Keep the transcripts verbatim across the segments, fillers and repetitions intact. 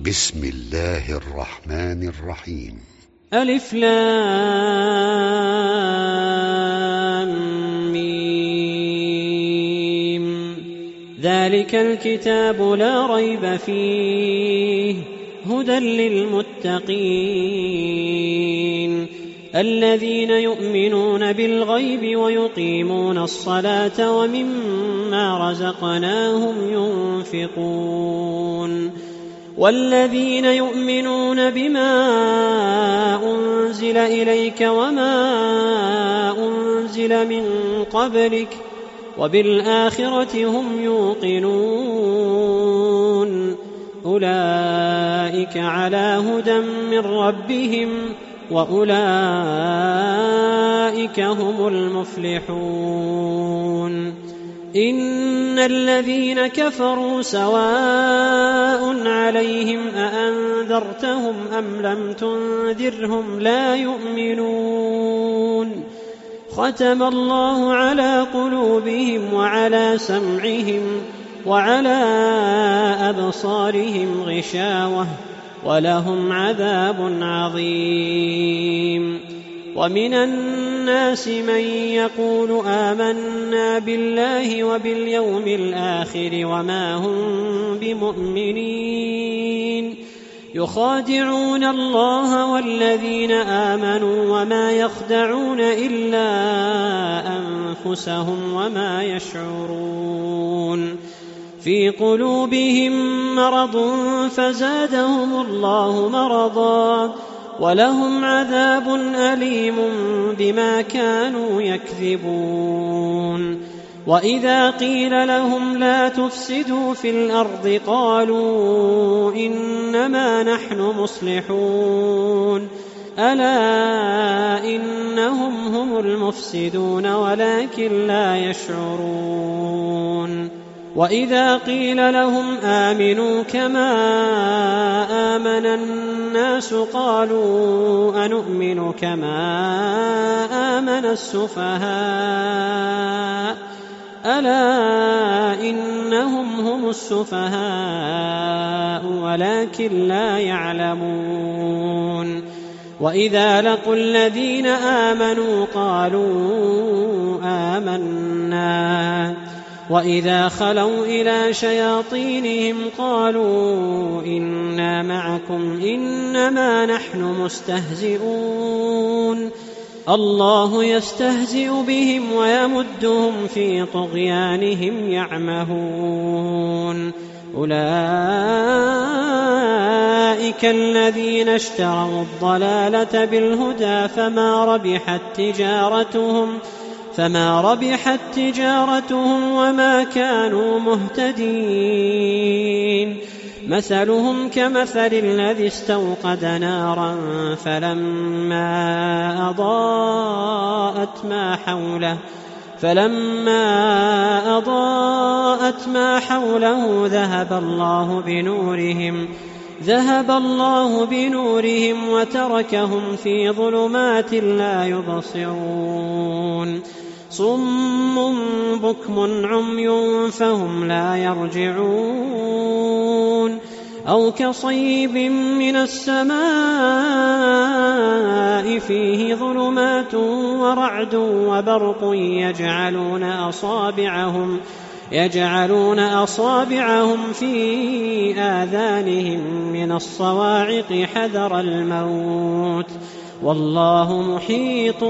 بسم الله الرحمن الرحيم. ألف لام ميم. ذلك الكتاب لا ريب فيه هدى للمتقين الذين يؤمنون بالغيب ويقيمون الصلاة ومما رزقناهم ينفقون والذين يؤمنون بما أنزل إليك وما أنزل من قبلك وبالآخرة هم يوقنون أولئك على هدى من ربهم وأولئك هم المفلحون. إن الذين كفروا سواء عليهم أأنذرتهم أم لم تنذرهم لا يؤمنون ختم الله على قلوبهم وعلى سمعهم وعلى أبصارهم غشاوة ولهم عذاب عظيم. ومن الناس من يقول آمنا بالله وباليوم الآخر وما هم بمؤمنين يخادعون الله والذين آمنوا وما يخدعون إلا أنفسهم وما يشعرون في قلوبهم مرض فزادهم الله مرضا ولهم عذاب أليم بما كانوا يكذبون. وإذا قيل لهم لا تفسدوا في الأرض قالوا إنما نحن مصلحون ألا إنهم هم المفسدون ولكن لا يشعرون. وإذا قيل لهم آمنوا كما آمن الناس قالوا أنؤمن كما آمن السفهاء ألا إنهم هم السفهاء ولكن لا يعلمون. وإذا لقوا الذين آمنوا قالوا آمنا وإذا خلوا إلى شياطينهم قالوا إنا معكم إنما نحن مستهزئون الله يستهزئ بهم ويمدهم في طغيانهم يعمهون. أولئك الذين اشتروا الضلالة بالهدى فما ربحت تجارتهم فما ربحت تجارتهم وما كانوا مهتدين. مثلهم كمثل الذي استوقد نارا فلما أضاءت ما حوله فلما أضاءت ما حوله ذهب الله بنورهم ذهب الله بنورهم وتركهم في ظلمات لا يبصرون صم بكم عمي فهم لا يرجعون. أو كصيب من السماء فيه ظلمات ورعد وبرق يجعلون أصابعهم يجعلون أصابعهم في آذانهم من الصواعق حذر الموت والله محيط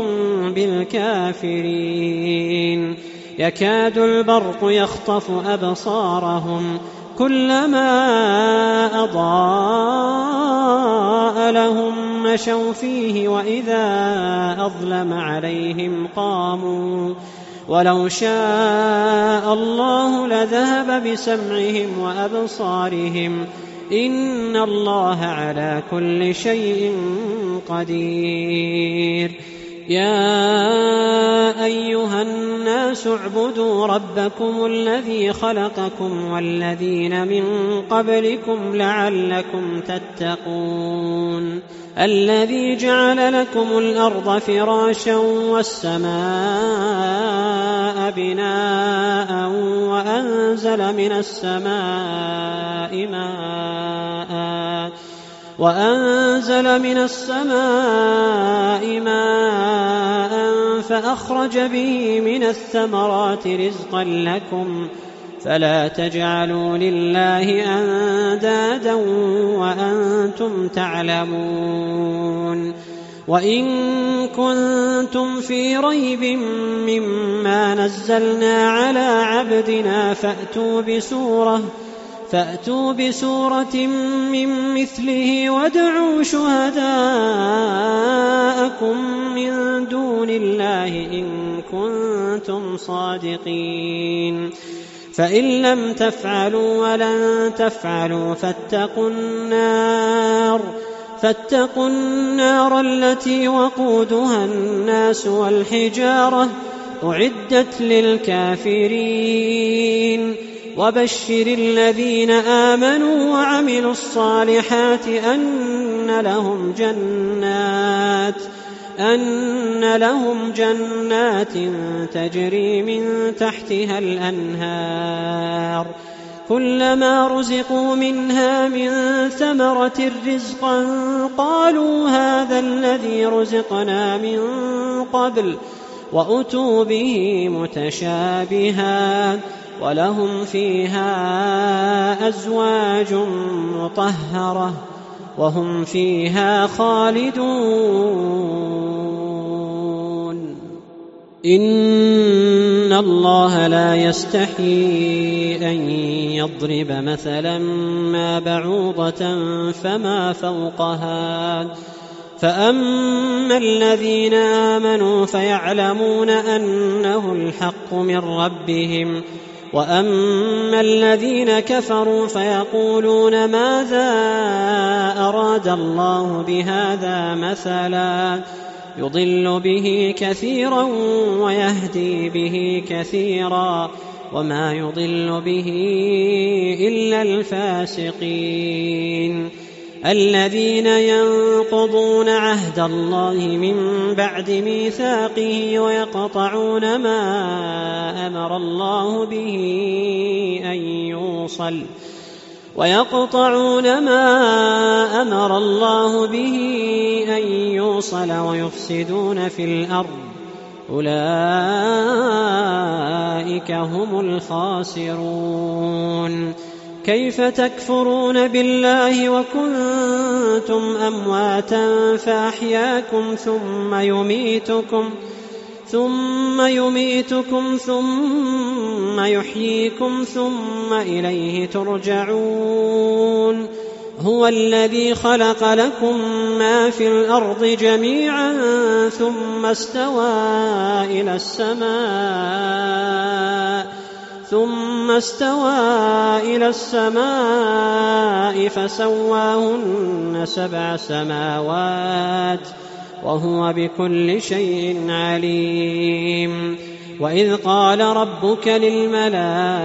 بالكافرين. يكاد البرق يخطف أبصارهم كلما أضاء لهم مشوا فيه وإذا أظلم عليهم قاموا ولو شاء الله لذهب بسمعهم وأبصارهم إن الله على كل شيء قدير. يا أيها الناس اعبدوا ربكم الذي خلقكم والذين من قبلكم لعلكم تتقون الذي جعل لكم الأرض فراشا والسماء بناء وأنزل من السماء ماء وأنزل من السماء ماء فأخرج به من الثمرات رزقا لكم فلا تجعلوا لله أندادا وأنتم تعلمون وإن كنتم في ريب مما نزلنا على عبدنا فأتوا بسورة فأتوا بسورة من مثله وادعوا شهداءكم من دون الله إن كنتم صادقين فإن لم تفعلوا ولن تفعلوا فاتقوا النار فاتقوا النار التي وقودها الناس والحجارة أعدت للكافرين وبشر الذين آمنوا وعملوا الصالحات أن لهم جنات أن لهم جنات تجري من تحتها الأنهار كلما رزقوا منها من ثمرة رزقا قالوا هذا الذي رزقنا من قبل وأتوا به متشابها ولهم فيها أزواج مطهرة وهم فيها خالدون إن الله لا يستحيي أن يضرب مثلا ما بعوضة فما فوقها فأما الذين آمنوا فيعلمون أنه الحق من ربهم وأما الذين كفروا فيقولون ماذا أراد الله بهذا مثلا يضل به كثيرا ويهدي به كثيرا وما يضل به إلا الفاسقين الذين ينقضون عهد الله من بعد ميثاقه ويقطعون ما أمر الله به أن يوصل ويقطعون ما أمر الله به أن يوصل ويفسدون في الأرض أولئك هم الخاسرون كيف تكفرون بالله وكنتم أمواتا فأحياكم ثم يميتكم ثم يميتكم ثم يحييكم ثم إليه ترجعون هو الذي خلق لكم ما في الأرض جميعا ثم استوى إلى السماء ثم استوى إلى السماء فسواهن سبع سماوات وهو بكل شيء عليم وإذ قال ربك للملائكة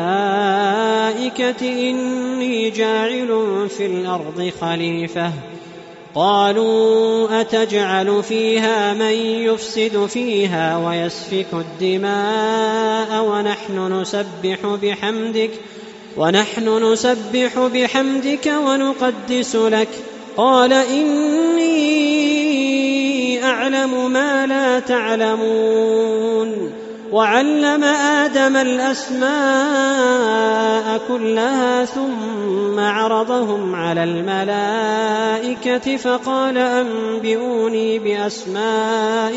إني جاعل في الأرض خليفة قالوا أتجعل فيها من يفسد فيها ويسفك الدماء ونحن نسبح بحمدك ونحن نسبح بحمدك ونقدس لك قال إني أعلم ما لا تعلمون وعلم آدم الأسماء كلها ثم عرضهم على الملائكة فقال أنبئوني بأسماء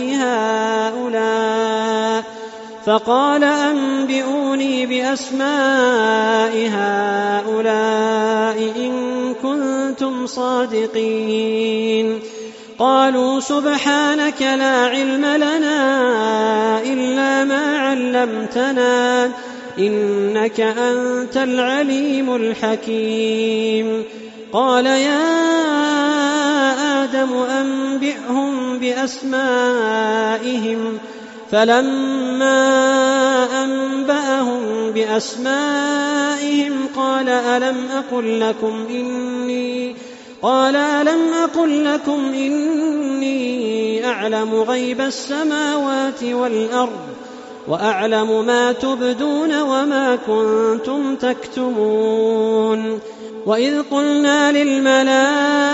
هؤلاء فقال أنبئوني بأسماء هؤلاء إن كنتم صادقين قالوا سبحانك لا علم لنا إلا ما علمتنا إنك أنت العليم الحكيم قال يا آدم أنبئهم بأسمائهم فلما أنبأهم بأسمائهم قال ألم أقل لكم إني قال ألم أقل لكم إني أعلم غيب السماوات والأرض وأعلم ما تبدون وما كنتم تكتمون وإذ قلنا للملائكة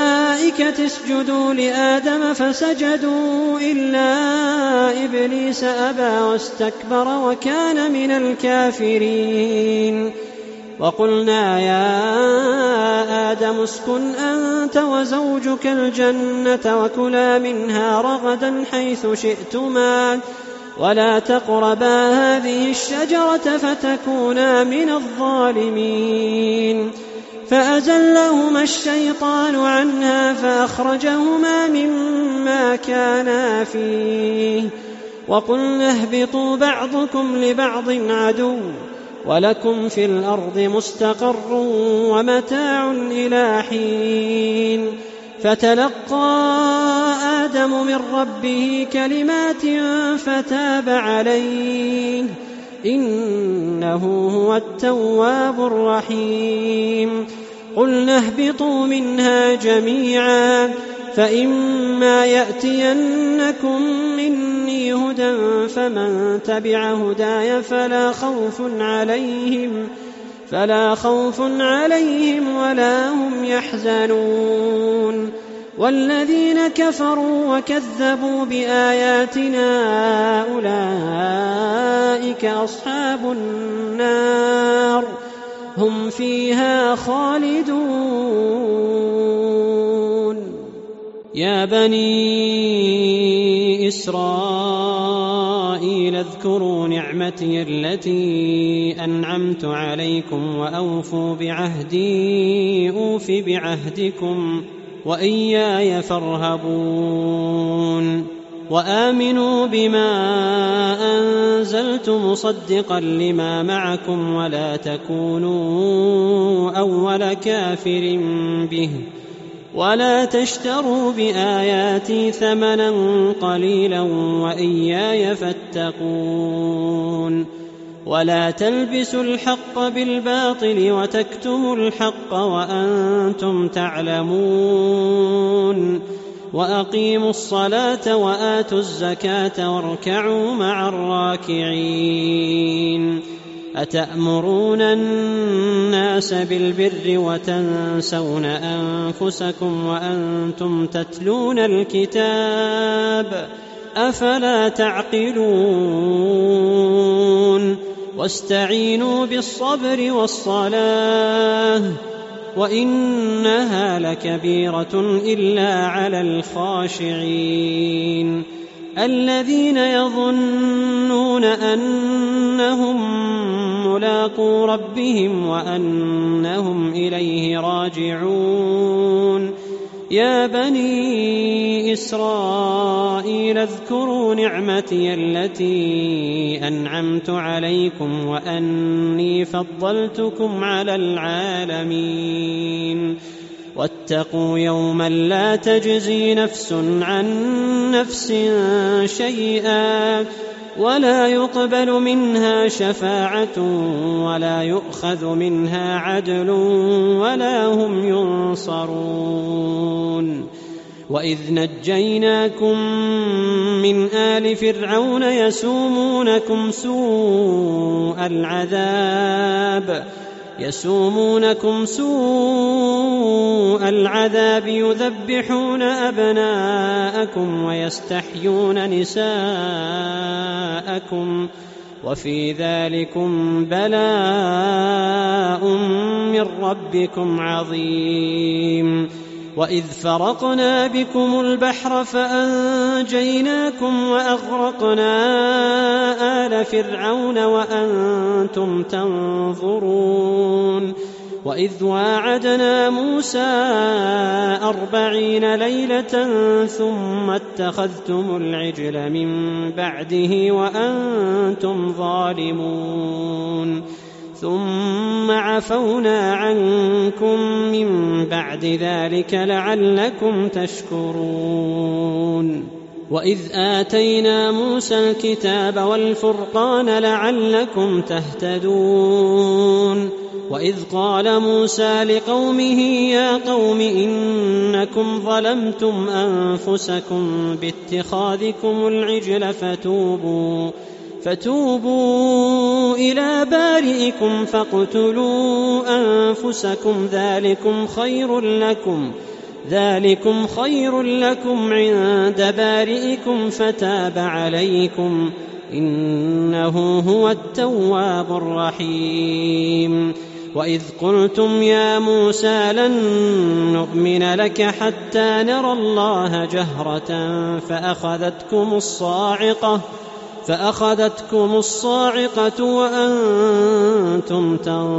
الملائكة اسجدوا لآدم فسجدوا إلا إبليس أبى واستكبر وكان من الكافرين. وقلنا يا آدم اسكن أنت وزوجك الجنة وكلا منها رغدا حيث شئتما ولا تقربا هذه الشجرة فتكونا من الظالمين. فأزلهما الشيطان عنها فأخرجهما مما كانا فيه وقلنا اهبطوا بعضكم لبعض عدو ولكم في الأرض مستقر ومتاع إلى حين. فتلقى آدم من ربه كلمات فتاب عليه إنه هو التواب الرحيم. قلنا اهبطوا منها جميعا فإما يأتينكم مني هدى فمن تبع هداي فلا خوف عليهم فلا خوف عليهم ولا هم يحزنون. والذين كفروا وكذبوا بآياتنا أولئك أصحاب النار هم فيها خالدون. يا بني إسرائيل اذكروا نعمتي التي أنعمت عليكم وأوفوا بعهدي أوف بعهدكم وإياي فارهبون. وآمنوا بما أنزلت مصدقا لما معكم ولا تكونوا أول كافر به ولا تشتروا بآياتي ثمنا قليلا وإياي فاتقون. ولا تلبسوا الحق بالباطل وتكتموا الحق وأنتم تعلمون. وأقيموا الصلاة وآتوا الزكاة واركعوا مع الراكعين. أتأمرون الناس بالبر وتنسون أنفسكم وأنتم تتلون الكتاب أفلا تعقلون. واستعينوا بالصبر والصلاة وإنها لكبيرة إلا على الخاشعين الذين يظنون أنهم ملاقو ربهم وأنهم إليه راجعون. يا بني إسرائيل اذكروا نعمتي التي أنعمت عليكم وأني فضلتكم على العالمين. واتقوا يوما لا تجزي نفس عن نفس شيئا ولا يقبل منها شفاعة ولا يؤخذ منها عدل ولا هم ينصرون. وإذ نجيناكم من آل فرعون يسومونكم سوء العذاب يسومونكم سوء العذاب يذبحون أبناءكم ويستحيون نساءكم وفي ذلكم بلاء من ربكم عظيم. وإذ فرقنا بكم البحر فأنجيناكم وأغرقنا آل فرعون وأنتم تنظرون. وإذ واعدنا موسى أربعين ليلة ثم اتخذتم العجل من بعده وأنتم ظالمون ثم عفونا عنكم من بعد ذلك لعلكم تشكرون. وإذ آتينا موسى الكتاب والفرقان لعلكم تهتدون. وإذ قال موسى لقومه يا قوم إنكم ظلمتم أنفسكم باتخاذكم العجل فتوبوا فتوبوا إلى بارئكم فاقتلوا أنفسكم ذلكم خير لكم ذلكم خير لكم عند بارئكم فتاب عليكم إنه هو التواب الرحيم. وإذ قلتم يا موسى لن نؤمن لك حتى نرى الله جهرة فأخذتكم الصاعقة فأخذتكم الصاعقة وأنتم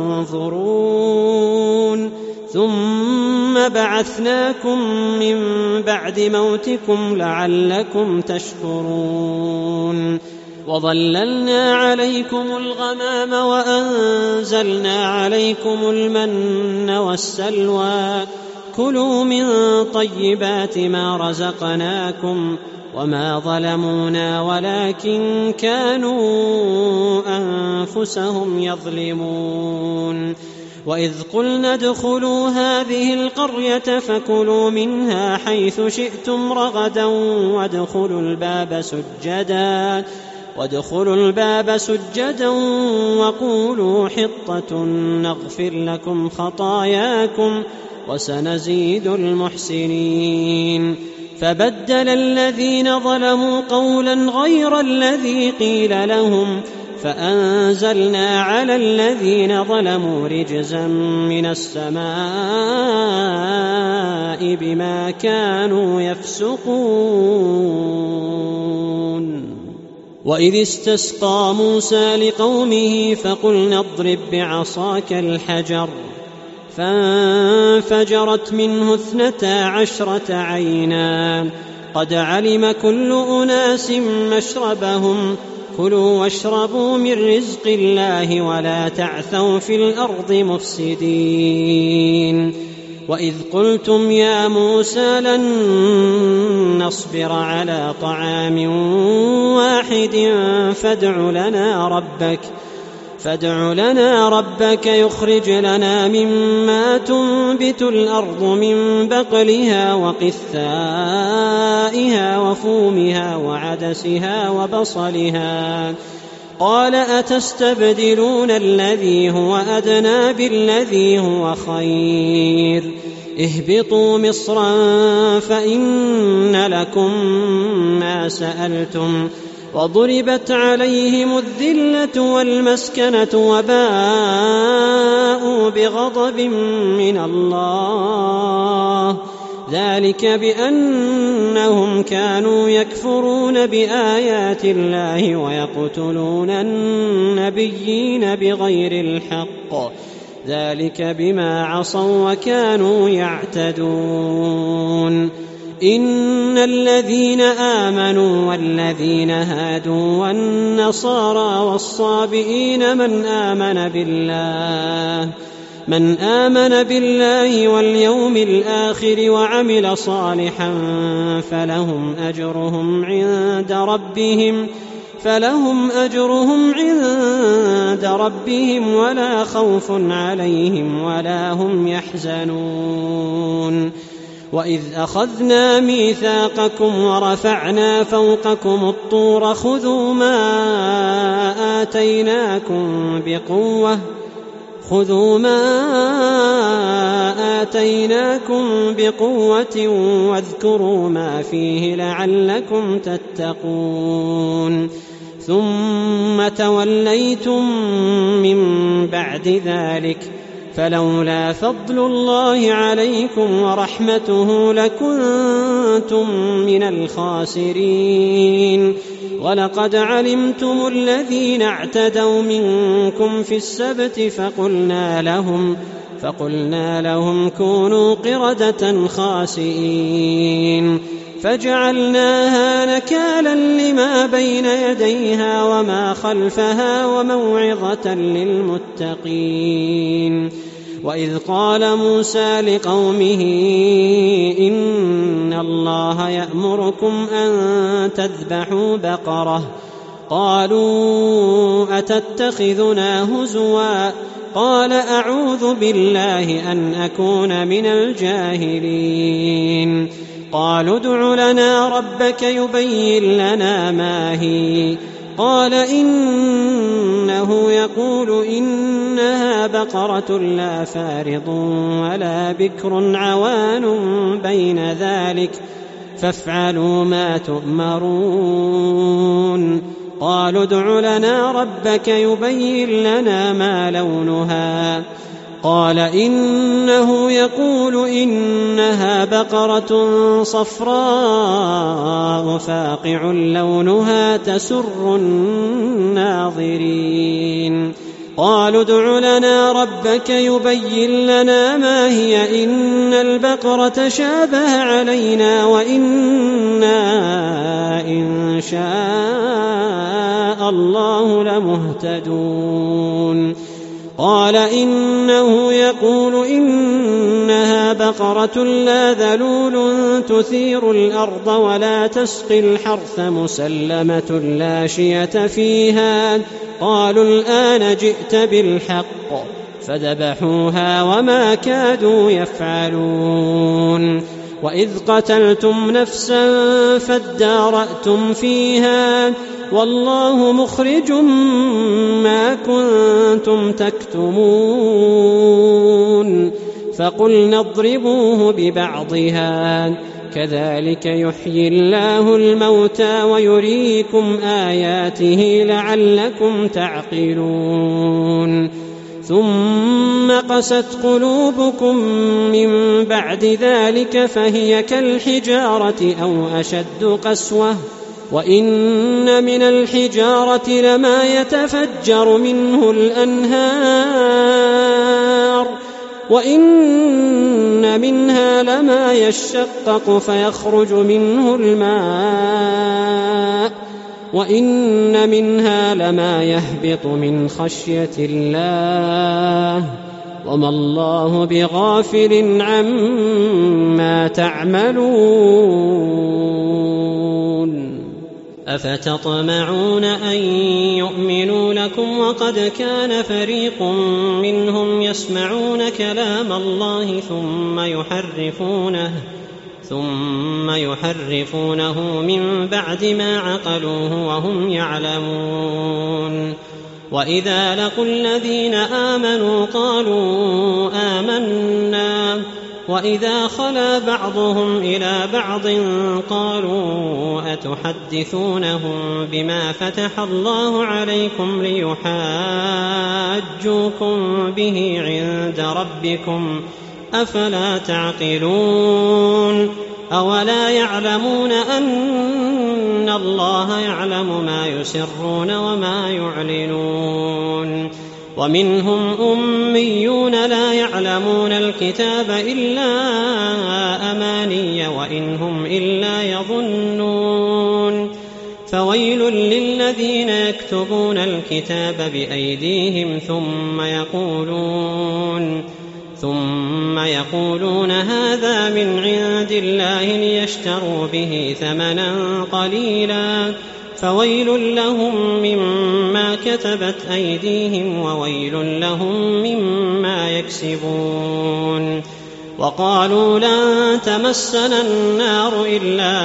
تنظرون ثم بعثناكم من بعد موتكم لعلكم تشكرون. وظللنا عليكم الغمام وأنزلنا عليكم المن والسلوى كلوا من طيبات ما رزقناكم وما ظلمونا ولكن كانوا أنفسهم يظلمون. وإذ قلنا ادخلوا هذه القرية فكلوا منها حيث شئتم رغدا وادخلوا الباب سجدا وادخلوا الباب سجدا وقولوا حطة نغفر لكم خطاياكم وسنزيد المحسنين. فبدل الذين ظلموا قولا غير الذي قيل لهم فأنزلنا على الذين ظلموا رجزا من السماء بما كانوا يفسقون. وإذ استسقى موسى لقومه فقلنا اضرب بعصاك الحجر فانفجرت منه اثنتا عشرة عينا قد علم كل أناس مشربهم كلوا واشربوا من رزق الله ولا تعثوا في الأرض مفسدين. وإذ قلتم يا موسى لن نصبر على طعام واحد فادع لنا ربك فادع لنا ربك يخرج لنا مما تنبت الأرض من بقلها وقثائها وفومها وعدسها وبصلها قال أتستبدلون الذي هو أدنى بالذي هو خير اهبطوا مصرا فإن لكم ما سألتم وضربت عليهم الذلة والمسكنة وباءوا بغضب من الله ذلك بأنهم كانوا يكفرون بآيات الله ويقتلون النبيين بغير الحق ذلك بما عصوا وكانوا يعتدون. إن الذين آمنوا والذين هادوا والنصارى والصابئين من آمن بالله من آمن بالله واليوم الآخر وعمل صالحا فلهم أجرهم عند ربهم فلهم أجرهم عند ربهم ولا خوف عليهم ولا هم يحزنون. وإذ أخذنا ميثاقكم ورفعنا فوقكم الطور خذوا ما آتيناكم بقوة خذوا ما آتيناكم بقوة واذكروا ما فيه لعلكم تتقون. ثم توليتم من بعد ذلك فلولا فضل الله عليكم ورحمته لكنتم من الخاسرين. ولقد علمتم الذين اعتدوا منكم في السبت فقلنا لهم فقلنا لهم كونوا قردة خاسئين فجعلناها نكالا لما بين يديها وما خلفها وموعظة للمتقين. وإذ قال موسى لقومه إن الله يأمركم أن تذبحوا بقرة قالوا أتتخذنا هزوا قال أعوذ بالله أن أكون من الجاهلين. قالوا ادع لنا ربك يبين لنا ما هي قال إنه يقول إنها بقرة لا فارض ولا بكر عوان بين ذلك فافعلوا ما تؤمرون. قالوا ادع لنا ربك يبين لنا ما لونها قال إنه يقول إنها بقرة صفراء فاقع لونها تسر الناظرين. قالوا ادع لنا ربك يبين لنا ما هي إن البقرة شابه علينا وإنا إن شاء الله لمهتدون. قال إنه يقول إنها بقرة لا ذلول تثير الأرض ولا تسقي الحرث مسلمة لا شية فيها. قالوا الآن جئت بالحق فذبحوها وما كادوا يفعلون. وإذ قتلتم نفسا فادارأتم فيها والله مخرج ما كنتم تكتمون. فقلنا اضربوه ببعضها كذلك يحيي الله الموتى ويريكم آياته لعلكم تعقلون. ثم قست قلوبكم من بعد ذلك فهي كالحجارة أو أشد قسوة وإن من الحجارة لما يتفجر منه الأنهار وإن منها لما يشقق فيخرج منه الماء وإن منها لما يهبط من خشية الله وما الله بغافل عما تعملون. أفتطمعون أن يؤمنوا لكم وقد كان فريق منهم يسمعون كلام الله ثم يحرفونه ثم يحرفونه من بعد ما عقلوه وهم يعلمون. وإذا لقوا الذين آمنوا قالوا آمنا وإذا خلا بعضهم إلى بعض قالوا أتحدثونهم بما فتح الله عليكم ليحاجوكم به عند ربكم أفلا تعقلون. أولا يعلمون أن الله يعلم ما يسرون وما يعلنون. ومنهم أميون لا يعلمون الكتاب إلا أماني وإن هم إلا يظنون. فويل للذين يكتبون الكتاب بأيديهم ثم يقولون ثم يقولون هذا من عند الله ليشتروا به ثمنا قليلا فويل لهم مما كتبت أيديهم وويل لهم مما يكسبون. وقالوا لن تمسنا النار إلا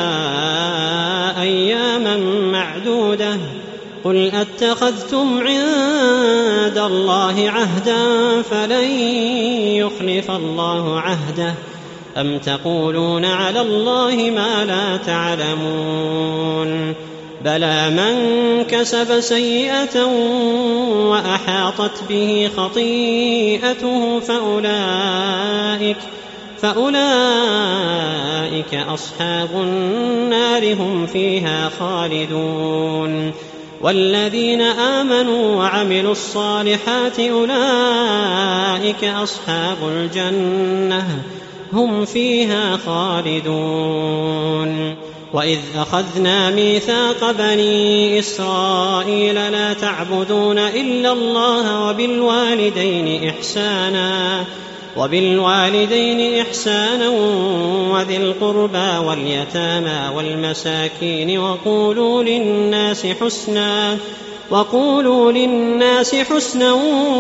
أياما معدودة قل أتخذتم عند الله عهدا فلن يخلف الله عهده أم تقولون على الله ما لا تعلمون. بلى من كسب سيئة وأحاطت به خطيئته فأولئك فأولئك أصحاب النار هم فيها خالدون. والذين آمنوا وعملوا الصالحات أولئك أصحاب الجنة هم فيها خالدون. وإذ أخذنا ميثاق بني إسرائيل لا تعبدون إلا الله وبالوالدين إحسانا وبالوالدين إحسانا وذي القربى واليتامى والمساكين وقولوا للناس حسنا وقولوا للناس حسنا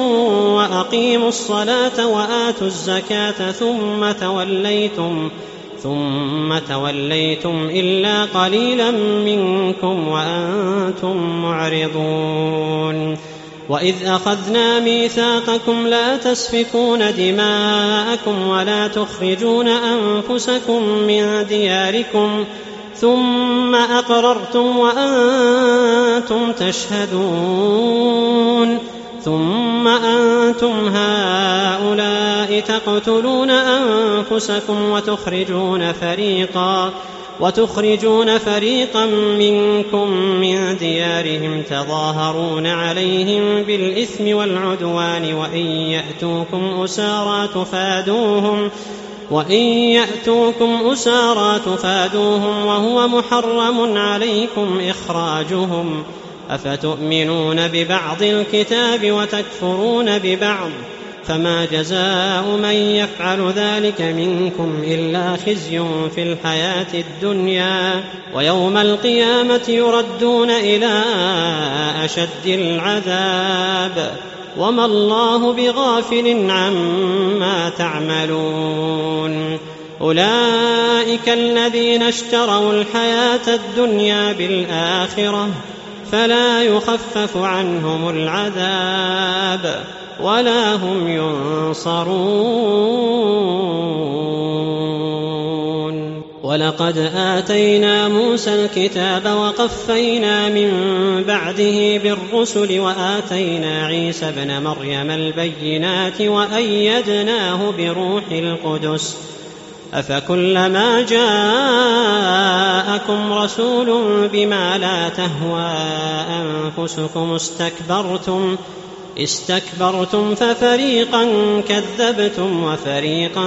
وأقيموا الصلاة وآتوا الزكاة ثم توليتم ثم توليتم إلا قليلا منكم وأنتم معرضون. وإذ أخذنا ميثاقكم لا تسفكون دماءكم ولا تخرجون أنفسكم من دياركم ثم أقررتم وأنتم تشهدون ثم أنتم هؤلاء تقتلون أنفسكم وتخرجون فريقا وتخرجون فريقا منكم من ديارهم تظاهرون عليهم بالإثم والعدوان وإن يأتوكم أسارى تفادوهم وإن يأتوكم أسارى تفادوهم وهو محرم عليكم إخراجهم أفتؤمنون ببعض الكتاب وتكفرون ببعض فما جزاء من يفعل ذلك منكم إلا خزي في الحياة الدنيا ويوم القيامة يردون إلى أشد العذاب وما الله بغافل عما تعملون. أولئك الذين اشتروا الحياة الدنيا بالآخرة فلا يخفف عنهم العذاب ولا هم ينصرون. ولقد آتينا موسى الكتاب وقفينا من بعده بالرسل وآتينا عيسى ابن مريم البينات وأيدناه بروح القدس أفكلما جاءكم رسول بما لا تهوى أنفسكم استكبرتم استكبرتم ففريقا كذبتم وفريقا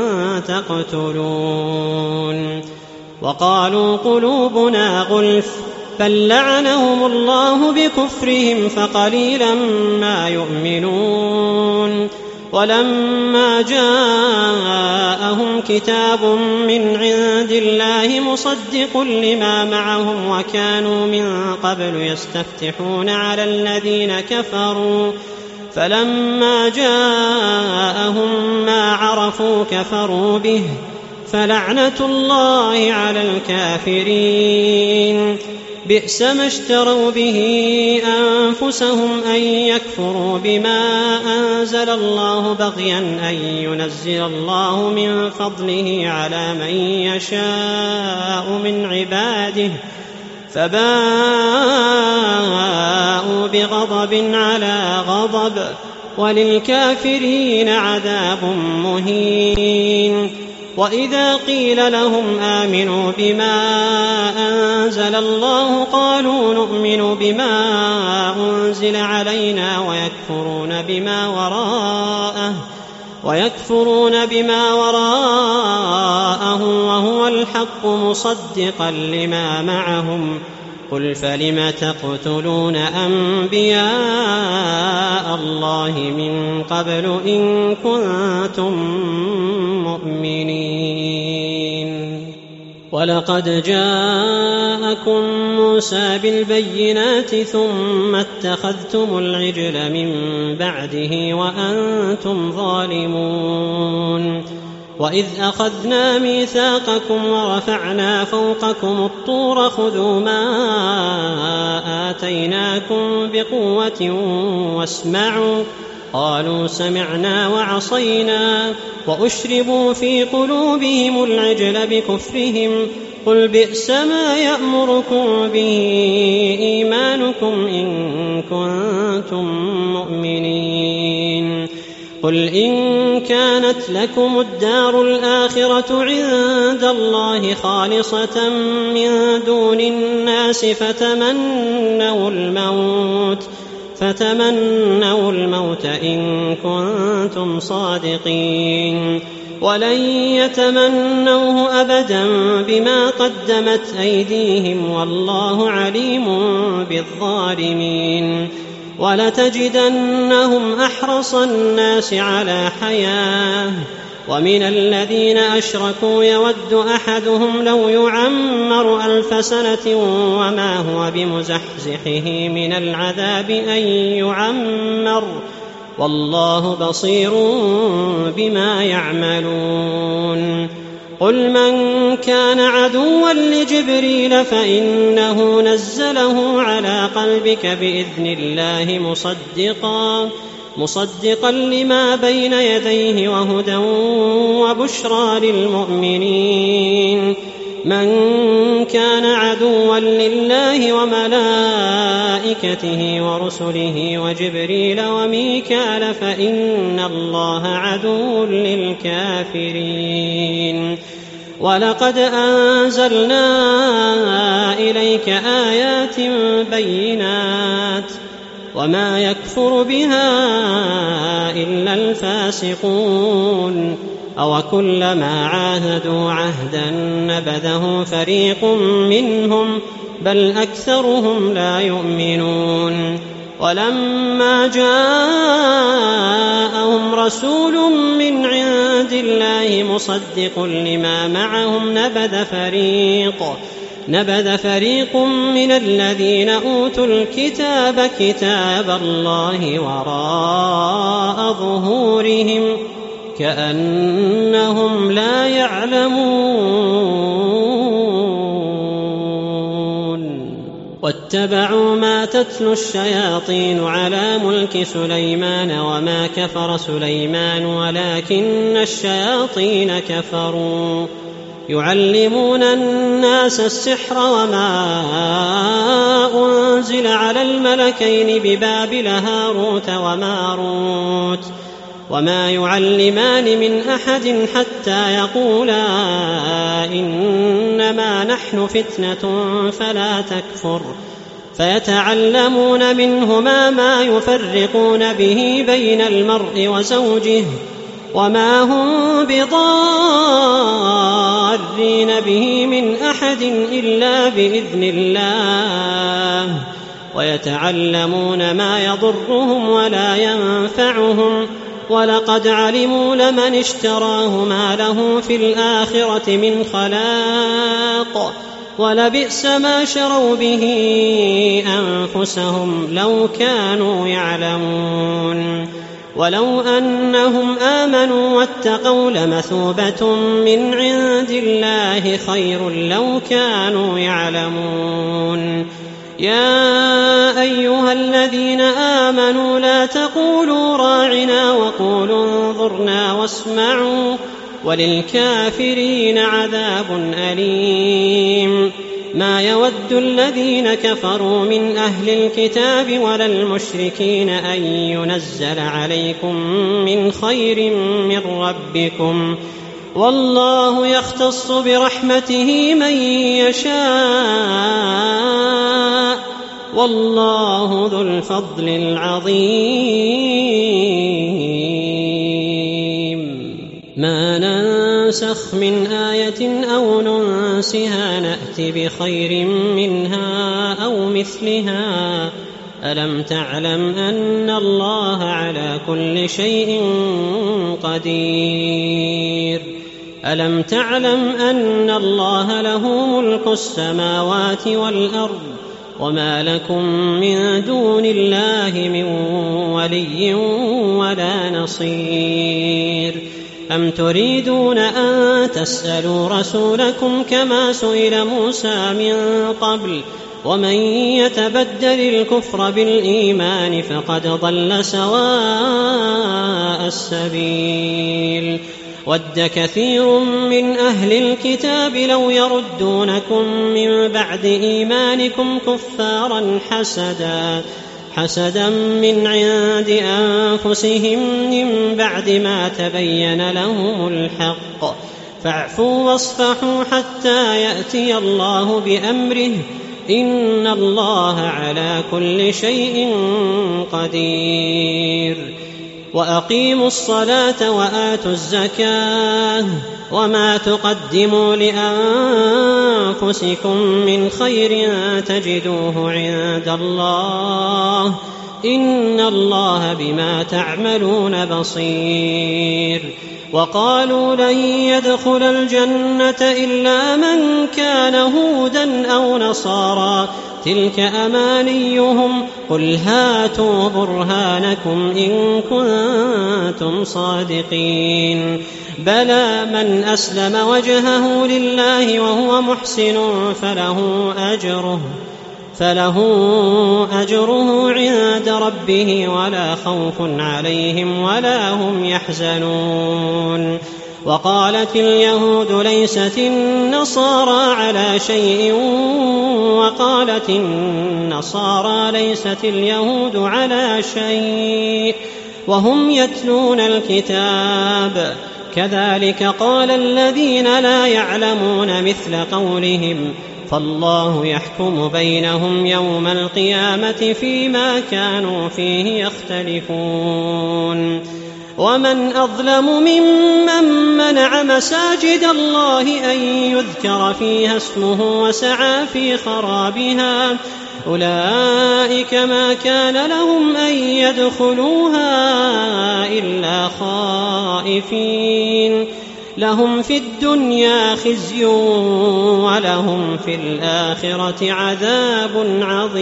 تقتلون. وقالوا قلوبنا غلف بل لعنهم الله بكفرهم فقليلا ما يؤمنون. ولما جاءهم كتاب من عند الله مصدق لما معهم وكانوا من قبل يستفتحون على الذين كفروا فلما جاءهم ما عرفوا كفروا به فلعنة الله على الكافرين. بئس ما اشتروا به أنفسهم أن يكفروا بما أنزل الله بغيا أن ينزل الله من فضله على من يشاء من عباده فباءوا بغضب على غضب وللكافرين عذاب مهين. وإذا قيل لهم آمنوا بما أنزل الله قالوا نؤمن بما أنزل علينا ويكفرون بما وراءه ويكفرون بما وراءه وهو الحق مصدقا لما معهم قل فلم تقتلون أنبياء الله من قبل إن كنتم مؤمنين. ولقد جاءكم موسى بالبينات ثم اتخذتم العجل من بعده وأنتم ظالمون. وإذ أخذنا ميثاقكم ورفعنا فوقكم الطور خذوا ما آتيناكم بقوة واسمعوا قالوا سمعنا وعصينا وأشربوا في قلوبهم العجل بكفرهم قل بئس ما يأمركم به إيمانكم إن كنتم مؤمنين. قل إن كانت لكم الدار الآخرة عند الله خالصة من دون الناس فتمنوا الموت فتمنوا الموت إن كنتم صادقين ولن يتمنوه أبدا بما قدمت أيديهم والله عليم بالظالمين. ولتجدنهم أحرص الناس على حياة ومن الذين أشركوا يود أحدهم لو يعمر ألف سنة وما هو بمزحزحه من العذاب أن يعمر والله بصير بما يعملون. قل من كان عدوا لجبريل فإنه نزله على قلبك بإذن الله مصدقا مصدقا لما بين يديه وهدى وبشرى للمؤمنين. من كان عدوا لله وملائكته ورسله وجبريل وميكال فإن الله عدو للكافرين. ولقد أنزلنا إليك آيات بينات وما يكفر بها إلا الفاسقون. أوكلما عاهدوا عهدا نبذه فريق منهم بل أكثرهم لا يؤمنون. ولما جاءهم رسول من عند الله مصدق لما معهم نبذ فريق نبذ فريق من الذين أوتوا الكتاب كتاب الله وراء ظهورهم كأنهم لا يعلمون. واتبعوا ما تتلو الشياطين على ملك سليمان وما كفر سليمان ولكن الشياطين كفروا يعلمون الناس السحر وما أنزل على الملكين ببابل هاروت وماروت وما يعلمان من أحد حتى يقولا إنما نحن فتنة فلا تكفر فيتعلمون منهما ما يفرقون به بين المرء وزوجه وما هم بضارين به من أحد إلا بإذن الله ويتعلمون ما يضرهم ولا ينفعهم ولقد علموا لمن اشتراه ما له في الآخرة من خلاق ولبئس ما شروا به أنفسهم لو كانوا يعلمون. ولو أنهم آمنوا واتقوا لمثوبة من عند الله خير لو كانوا يعلمون. يا أيها الذين آمنوا لا تقولوا راعنا وقولوا انظرنا واسمعوا وللكافرين عذاب أليم. ما يود الذين كفروا من أهل الكتاب ولا المشركين أن ينزل عليكم من خير من ربكم والله يختص برحمته من يشاء والله ذو الفضل العظيم. ما ننسخ من آية أو ننسها نأت بخير منها أو مثلها. ألم تعلم أن الله على كل شيء قدير. ألم تعلم أن الله له ملك السماوات والأرض وما لكم من دون الله من ولي ولا نصير. أم تريدون أن تسألوا رسولكم كما سئل موسى من قبل ومن يتبدل الكفر بالإيمان فقد ضل سواء السبيل. ود كثير من أهل الكتاب لو يردونكم من بعد إيمانكم كفارا حسدا حسدا من عند أنفسهم من بعد ما تبين لهم الحق فاعفوا واصفحوا حتى يأتي الله بأمره إن الله على كل شيء قدير. وأقيموا الصلاة وآتوا الزكاة وما تقدموا لأنفسكم من خير تجدوه عند الله إن الله بما تعملون بصير. وقالوا لن يدخل الجنة إلا من كان هودا أو نصارى تلك أمانيهم قل هاتوا برهانكم إن كنتم صادقين. بلى من أسلم وجهه لله وهو محسن فله أجره فله أجره عند ربه ولا خوف عليهم ولا هم يحزنون. وقالت اليهود ليست النصارى على شيء وقالت النصارى ليست اليهود على شيء وهم يتلون الكتاب كذلك قال الذين لا يعلمون مثل قولهم فالله يحكم بينهم يوم القيامة فيما كانوا فيه يختلفون. ومن أظلم ممن منع مساجد الله أن يذكر فيها اسمه وسعى في خرابها أولئك ما كان لهم أن يدخلوها إلا خائفين لهم في الدنيا خزي ولهم في الآخرة عذاب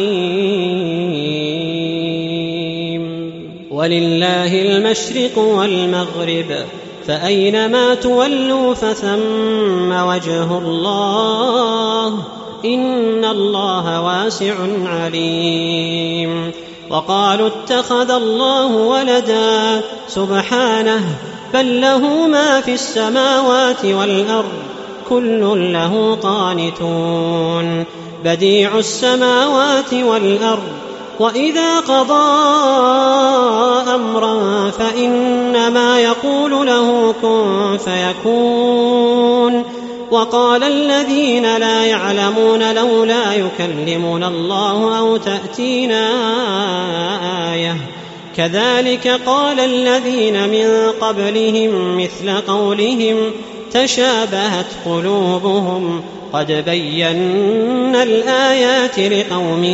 عظيم. ولله المشرق والمغرب فأينما تولوا فثم وجه الله إن الله واسع عليم. وقالوا اتخذ الله ولدا سبحانه بل له ما في السماوات والأرض كل له قانتون بديع السماوات والأرض وإذا قضى أمرا فإنما يقول له كن فيكون. وقال الذين لا يعلمون لولا يكلمنا الله أو تأتينا آية كذلك قال الذين من قبلهم مثل قولهم تشابهت قلوبهم قد بينا الآيات لقوم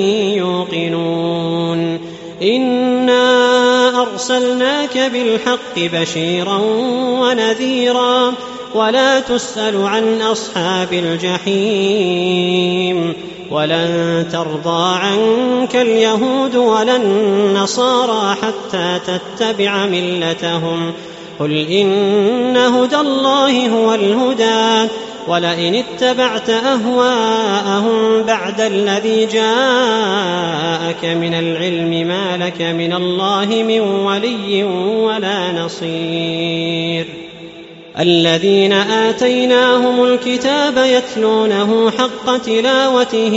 يوقنون. إنا أرسلناك بالحق بشيرا ونذيرا ولا تسأل عن أصحاب الجحيم ولن ترضى عنك اليهود ولا النصارى حتى تتبع ملتهم قل إن هدى الله هو الهدى ولئن اتبعت أهواءهم بعد الذي جاءك من العلم ما لك من الله من ولي ولا نصير. الذين آتيناهم الكتاب يتلونه حق تلاوته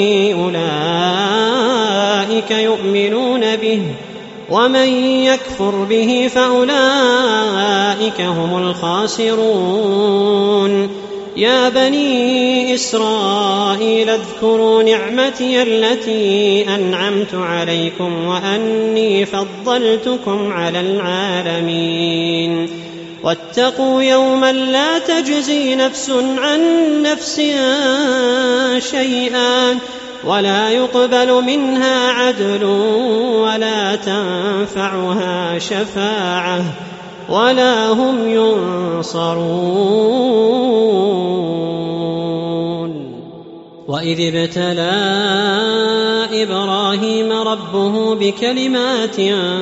أولئك يؤمنون به ومن يكفر به فأولئك هم الخاسرون. يا بني إسرائيل اذكروا نعمتي التي أنعمت عليكم وأني فضلتكم على العالمين. واتقوا يوما لا تجزي نفس عن نفس شيئا ولا يقبل منها عدل ولا تنفعها شفاعة ولا هم ينصرون. وإذ ابتلى إبراهيم ربه بكلمات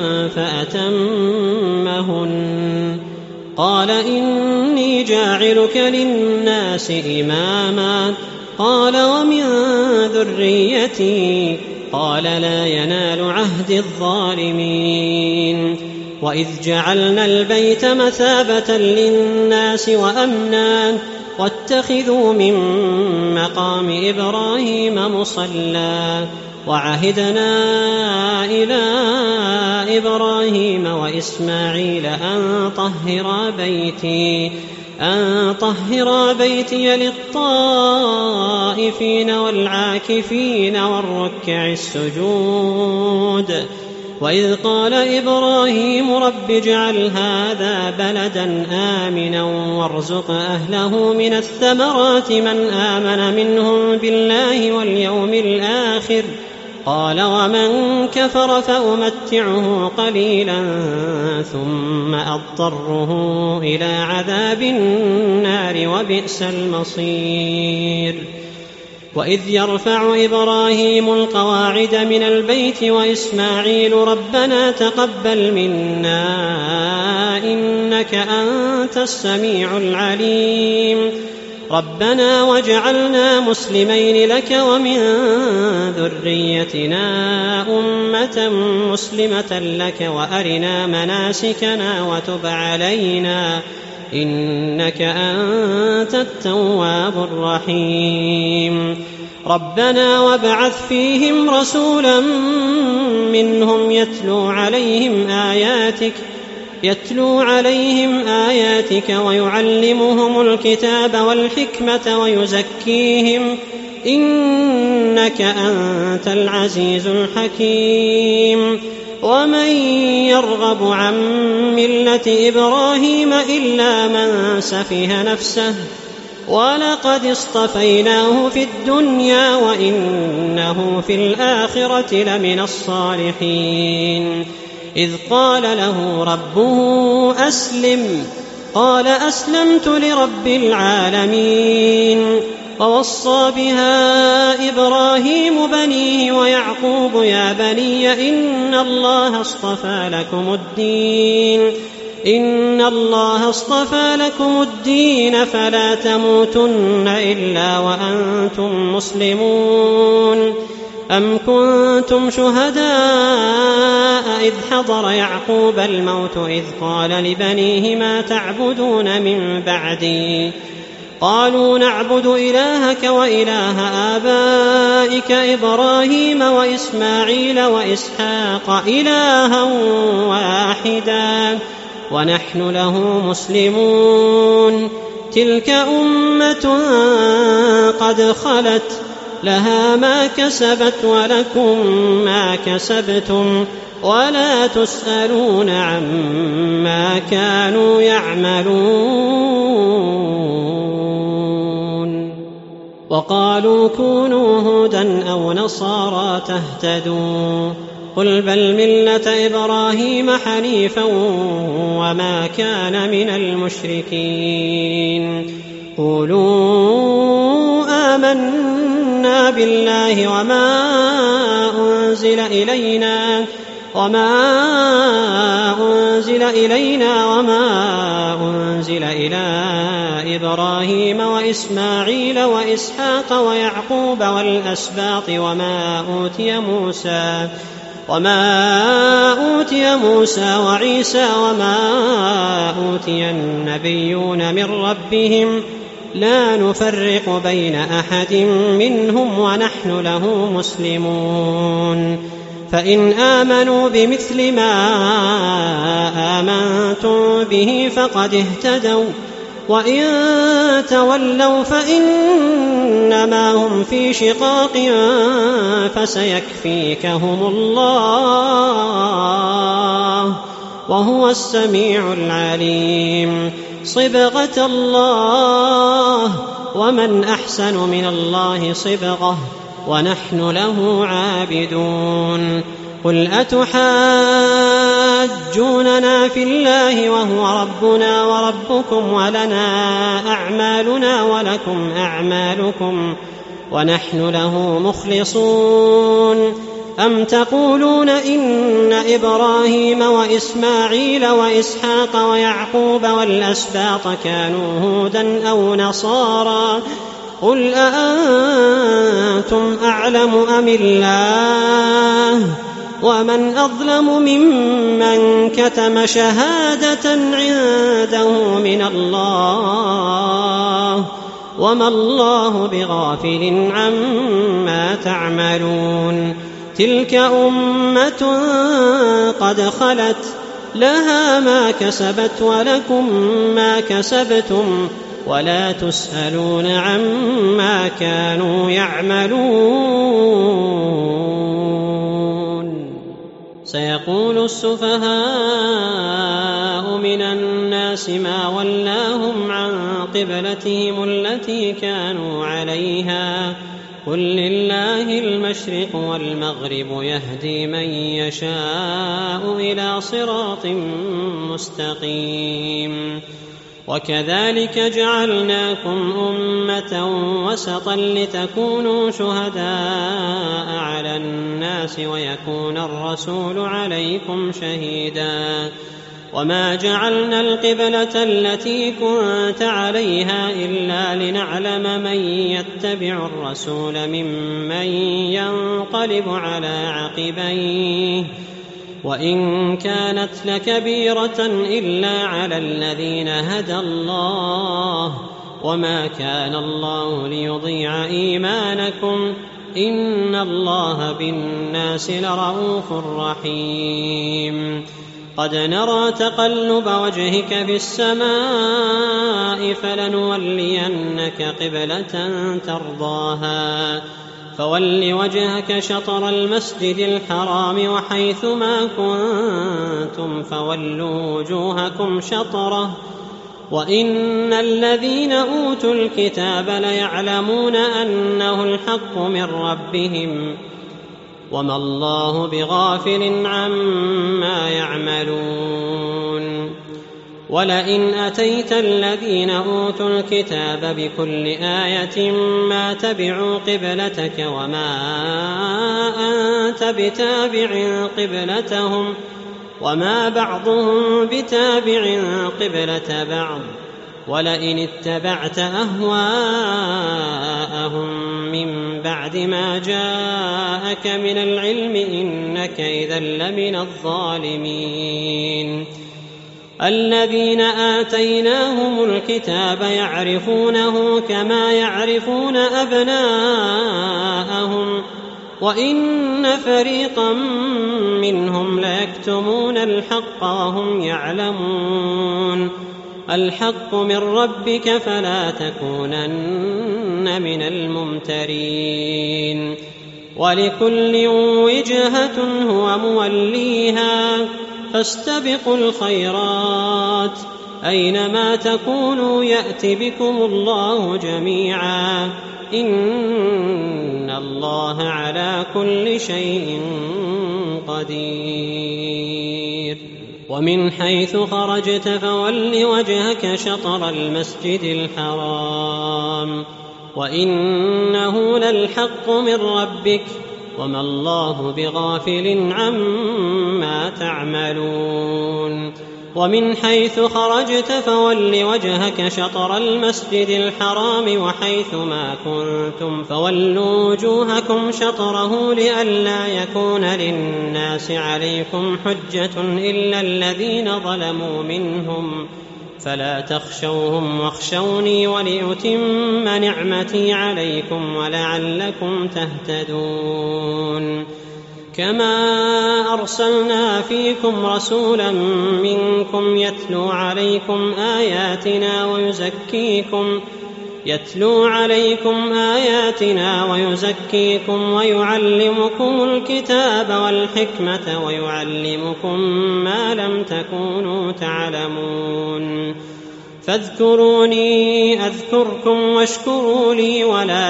فأتمهن قال إني جاعلك للناس إماما قال ومن ذريتي قال لا ينال عهد الظالمين. وإذ جعلنا البيت مثابة للناس وأمنا واتخذوا من مقام إبراهيم مصلى وعهدنا إلى إبراهيم وإسماعيل أن طهرا بيتي أن طهرا بيتي للطائفين والعاكفين والركع السجود. وإذ قال إبراهيم رب اجعل هذا بلدا آمنا وارزق أهله من الثمرات من آمن منهم بالله واليوم الآخر قال ومن كفر فأمتعه قليلا ثم أضطره إلى عذاب النار وبئس المصير. وإذ يرفع إبراهيم القواعد من البيت وإسماعيل ربنا تقبل منا إنك أنت السميع العليم ربنا واجعلنا مسلمين لك ومن ذريتنا أمة مسلمة لك وأرنا مناسكنا وتب علينا إنك أنت التواب الرحيم ربنا وابعث فيهم رسولا منهم يتلو عليهم آياتك يتلو عليهم آياتك ويعلمهم الكتاب والحكمة ويزكيهم إنك أنت العزيز الحكيم ومن يرغب عن ملة إبراهيم إلا من سفه نفسه ولقد اصطفيناه في الدنيا وإنه في الآخرة لمن الصالحين إذ قال له ربه أسلم قال أسلمت لرب العالمين ووصى بها إبراهيم بنيه ويعقوب يا بني إن الله اصطفى لكم الدين إن الله اصطفى لكم الدين فلا تموتن إلا وأنتم مسلمون أم كنتم شهداء إذ حضر يعقوب الموت إذ قال لبنيه ما تعبدون من بعدي قالوا نعبد إلهك وإله آبائك إبراهيم وإسماعيل وإسحاق إلها واحدا ونحن له مسلمون تلك أمة قد خلت لها ما كسبت ولكم ما كسبتم ولا تسألون عما كانوا يعملون وقالوا كونوا هودا أو نصارى تهتدوا قل بل ملة إبراهيم حنيفا وما كان من المشركين قولوا آمنا بالله وما أنزل إلينا وما أنزل إلينا وما أنزل إلى إبراهيم وإسماعيل وإسحاق ويعقوب والأسباط وما أوتي موسى وما أوتي موسى وعيسى وما أوتي النبيون من ربهم لا نفرق بين أحد منهم ونحن له مسلمون فإن آمنوا بمثل ما آمنتم به فقد اهتدوا وإن تولوا فإنما هم في شقاق فسيكفيكهم الله وهو السميع العليم صبغة الله ومن أحسن من الله صبغة ونحن له عابدون قل أتحاجوننا في الله وهو ربنا وربكم ولنا أعمالنا ولكم أعمالكم ونحن له مخلصون أم تقولون إن إبراهيم وإسماعيل وإسحاق ويعقوب والأسباط كانوا هودا أو نصارى قل أأنتم أعلم أم الله ومن أظلم ممن كتم شهادة عنده من الله وما الله بغافل عما تعملون تلك أمة قد خلت لها ما كسبت ولكم ما كسبتم ولا تسألون عما كانوا يعملون سيقول السفهاء من الناس ما ولاهم عن قبلتهم التي كانوا عليها قل لله المشرق والمغرب يهدي من يشاء إلى صراط مستقيم وكذلك جعلناكم أمة وسطا لتكونوا شهداء على الناس ويكون الرسول عليكم شهيدا وما جعلنا القبلة التي كنت عليها إلا لنعلم من يتبع الرسول ممن ينقلب على عقبيه وإن كانت لكبيرة إلا على الذين هدى الله وما كان الله ليضيع إيمانكم إن الله بالناس لرءوف رحيم قد نرى تقلب وجهك في السماء فلنولينك قبلة ترضاها فول وجهك شطر المسجد الحرام وحيث ما كنتم فولوا وجوهكم شطره وإن الذين أوتوا الكتاب ليعلمون أنه الحق من ربهم وما الله بغافل عما يعملون ولئن أتيت الذين أوتوا الكتاب بكل آية ما تبعوا قبلتك وما أنت بتابع قبلتهم وما بعضهم بتابع قبلة بعض ولئن اتبعت أهواءهم من بعد ما جاءك من العلم إنك إذا لمن الظالمين الذين آتيناهم الكتاب يعرفونه كما يعرفون أبناءهم وإن فريقا منهم ليكتمون الحق وهم يعلمون الحق من ربك فلا تكونن من الممترين ولكل وجهة هو موليها فاستبقوا الخيرات أينما تكونوا يأت بكم الله جميعا إن الله على كل شيء قدير ومن حيث خرجت فول وجهك شطر المسجد الحرام وإنه للحق من ربك وما الله بغافل عما تعملون ومن حيث خرجت فول وجهك شطر المسجد الحرام وحيث ما كنتم فولوا وجوهكم شطره لئلا يكون للناس عليكم حجة إلا الذين ظلموا منهم فلا تخشوهم واخشوني ولأتم نعمتي عليكم ولعلكم تهتدون كما أرسلنا فيكم رسولا منكم يتلو عليكم آياتنا ويزكيكم يتلو عليكم آياتنا ويزكيكم ويعلمكم الكتاب والحكمة ويعلمكم ما لم تكونوا تعلمون فاذكروني أذكركم واشكروا لي ولا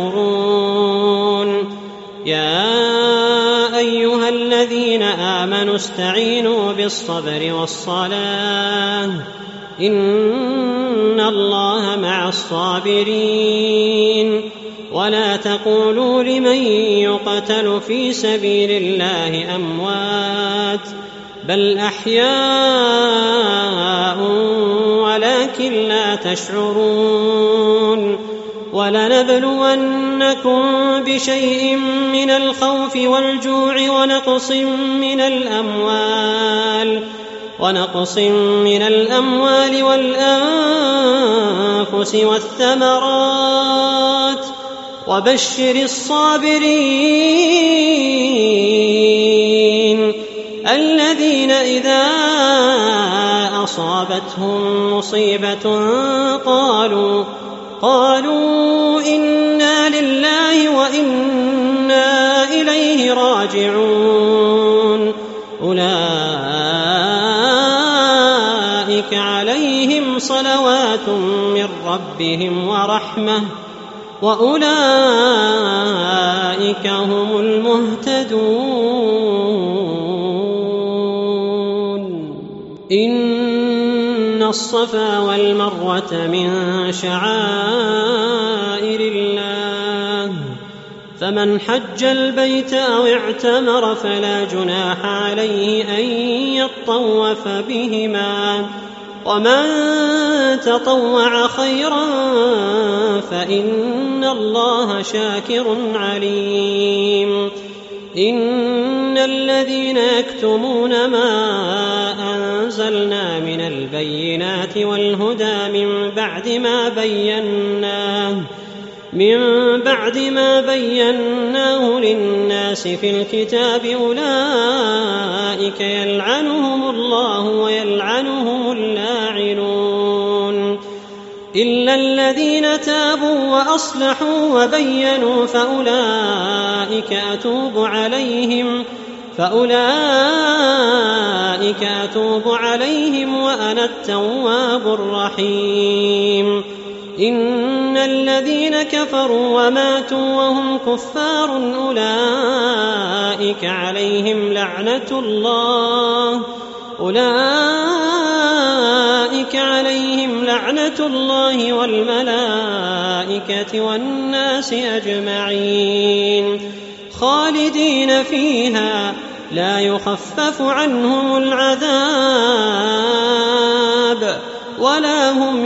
تكفرون يا أيها الذين آمنوا استعينوا بالصبر والصلاة إن الله مع الصابرين ولا تقولوا لمن يقتل في سبيل الله أموات بل أحياء ولكن لا تشعرون ولنبلونكم بشيء من الخوف والجوع ونقص من الأموال ونقص من الأموال والأنفس والثمرات وبشر الصابرين الذين إذا أصابتهم مصيبة قالوا قالوا إنا لله وإنا إليه راجعون أولئك عليهم صلوات من ربهم ورحمة وأولئك هم المهتدون إن الصفا والمروة من شعائر الله، فمن حج البيت أو اعتمر فلا جناح عليه أن يطوف بهما، ومن تطوع خيرا فإن الله شاكر عليم. إن الذين يكتمون ما أنزلنا من البينات والهدى من بعد ما بيناه من بعد ما بيناه للناس في الكتاب أولئك يلعنهم الله ويلعنهم اللاعنون، إلا الذين تابوا وأصلحوا وبينوا فأولئك أتوب عليهم فأولئك أتوب عليهم وأنا التواب الرحيم. إن الذين كفروا وماتوا وهم كفار أولئك عليهم لعنة الله أولئك عليهم لعنة الله والملائكة والناس أجمعين خالدين فيها لا يخفف عنهم العذاب ولا هم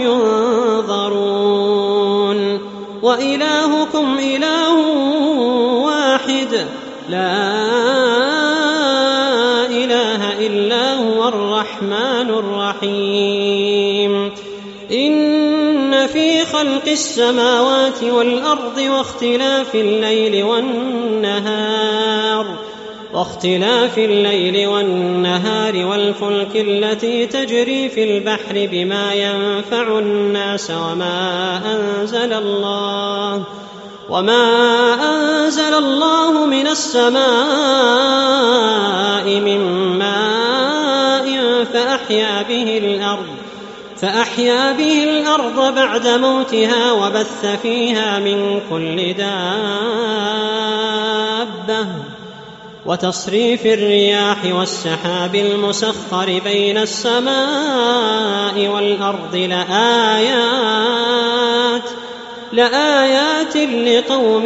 ينظرون. وإلهكم إله واحد لا إله إلا هو الرحمن الرحيم. إن في خلق السماوات والأرض واختلاف الليل والنهار واختلاف الليل والنهار والفلك التي تجري في البحر بما ينفع الناس وما أنزل الله وما أنزل الله من السماء من ماء فأحيا به الأرض فأحيا به الأرض بعد موتها وبث فيها من كل دابة وتصريف الرياح والسحاب المسخر بين السماء والأرض لآيات لآيات لقوم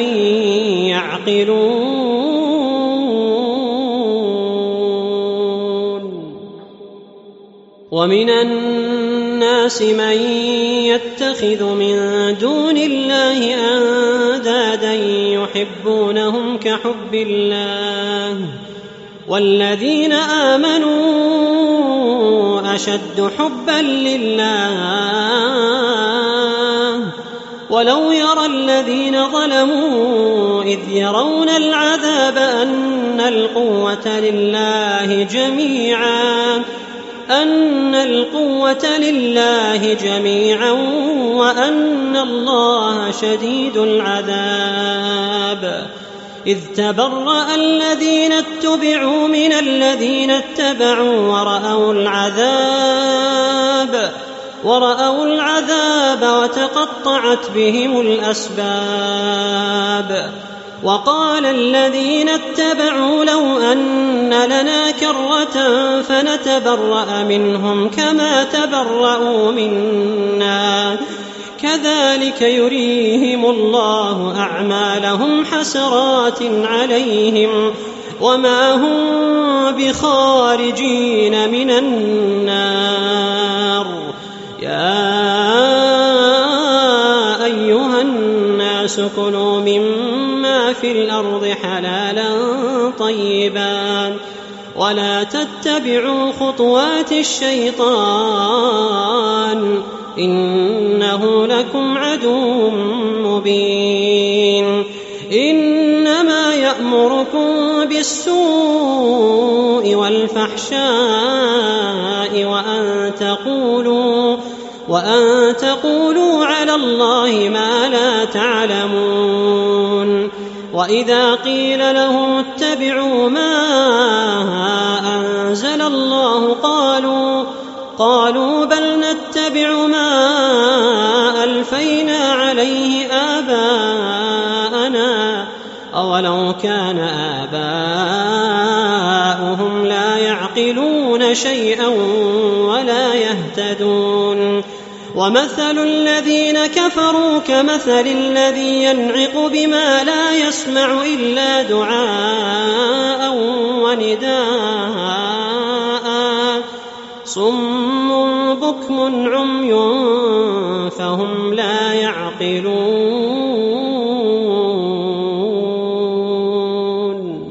يعقلون. ومن الناس من يتخذ من دون الله أندادا يحبونهم كحب الله والذين آمنوا أشد حبا لله ولو يرى الذين ظلموا إذ يرون العذاب أن القوة لله جميعا أن القوة لله جميعا وأن الله شديد العذاب. إذ تبرأ الذين اتبعوا من الذين اتبعوا ورأوا العذاب ورأوا العذاب وتقطعت بهم الأسباب. وقال الذين اتبعوا لو أن لنا كرة فنتبرأ منهم كما تبرأوا منا كذلك يريهم الله أعمالهم حسرات عليهم وما هم بخارجين من النار. يا أيها الناس كلوا مما في الأرض حلالا طيبا ولا تتبعوا خطوات الشيطان إنه لكم عدو مبين. إنما يأمركم بالسوء والفحشاء وأن تقولوا وأن تقولوا على الله ما لا تعلمون. وإذا قيل لهم اتبعوا ما أنزل الله قالوا قالوا بل نتبع ما ألفينا عليه آباءنا أولو كان آباؤهم لا يعقلون شيئا ولا يهتدون. ومثل الذين كفروا كمثل الذي ينعق بما لا يسمع إلا دعاء ونداء صم بكم عمي فهم لا يعقلون.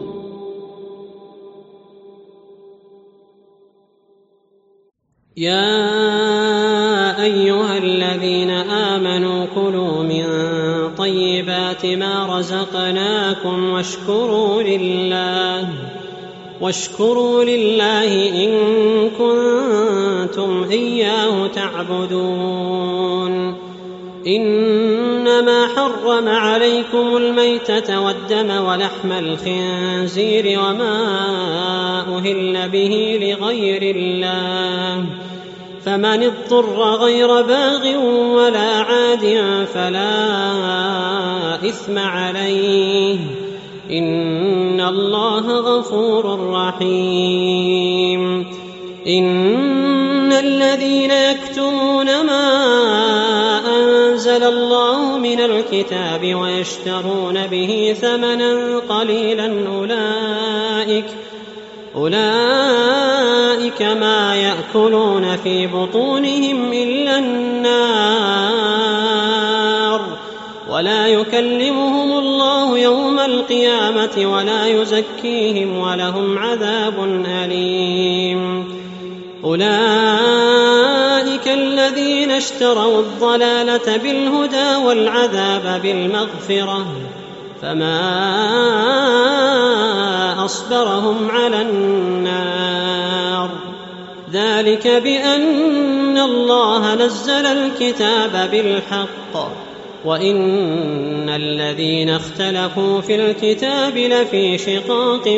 يا أيها الذين آمنوا كلوا من طيبات ما رزقناكم واشكروا لله واشكروا لله إن كنتم إياه تعبدون. إنما حرم عليكم الميتة والدم ولحم الخنزير وما أهل به لغير الله فمن اضطر غير باغ ولا عاد فلا إثم عليه إن الله غفور رحيم. إن الذين يكتمون ما أنزل الله من الكتاب ويشترون به ثمنا قليلا أولئك أولئك ما يأكلون في بطونهم إلا النار ولا يكلمهم الله يوم القيامة ولا يزكيهم ولهم عذاب أليم. أولئك الذين اشتروا الضلالة بالهدى والعذاب بالمغفرة فما أصبرهم على النار ذلك بأن الله نزل الكتاب بالحق وإن الذين اختلفوا في الكتاب لفي شقاق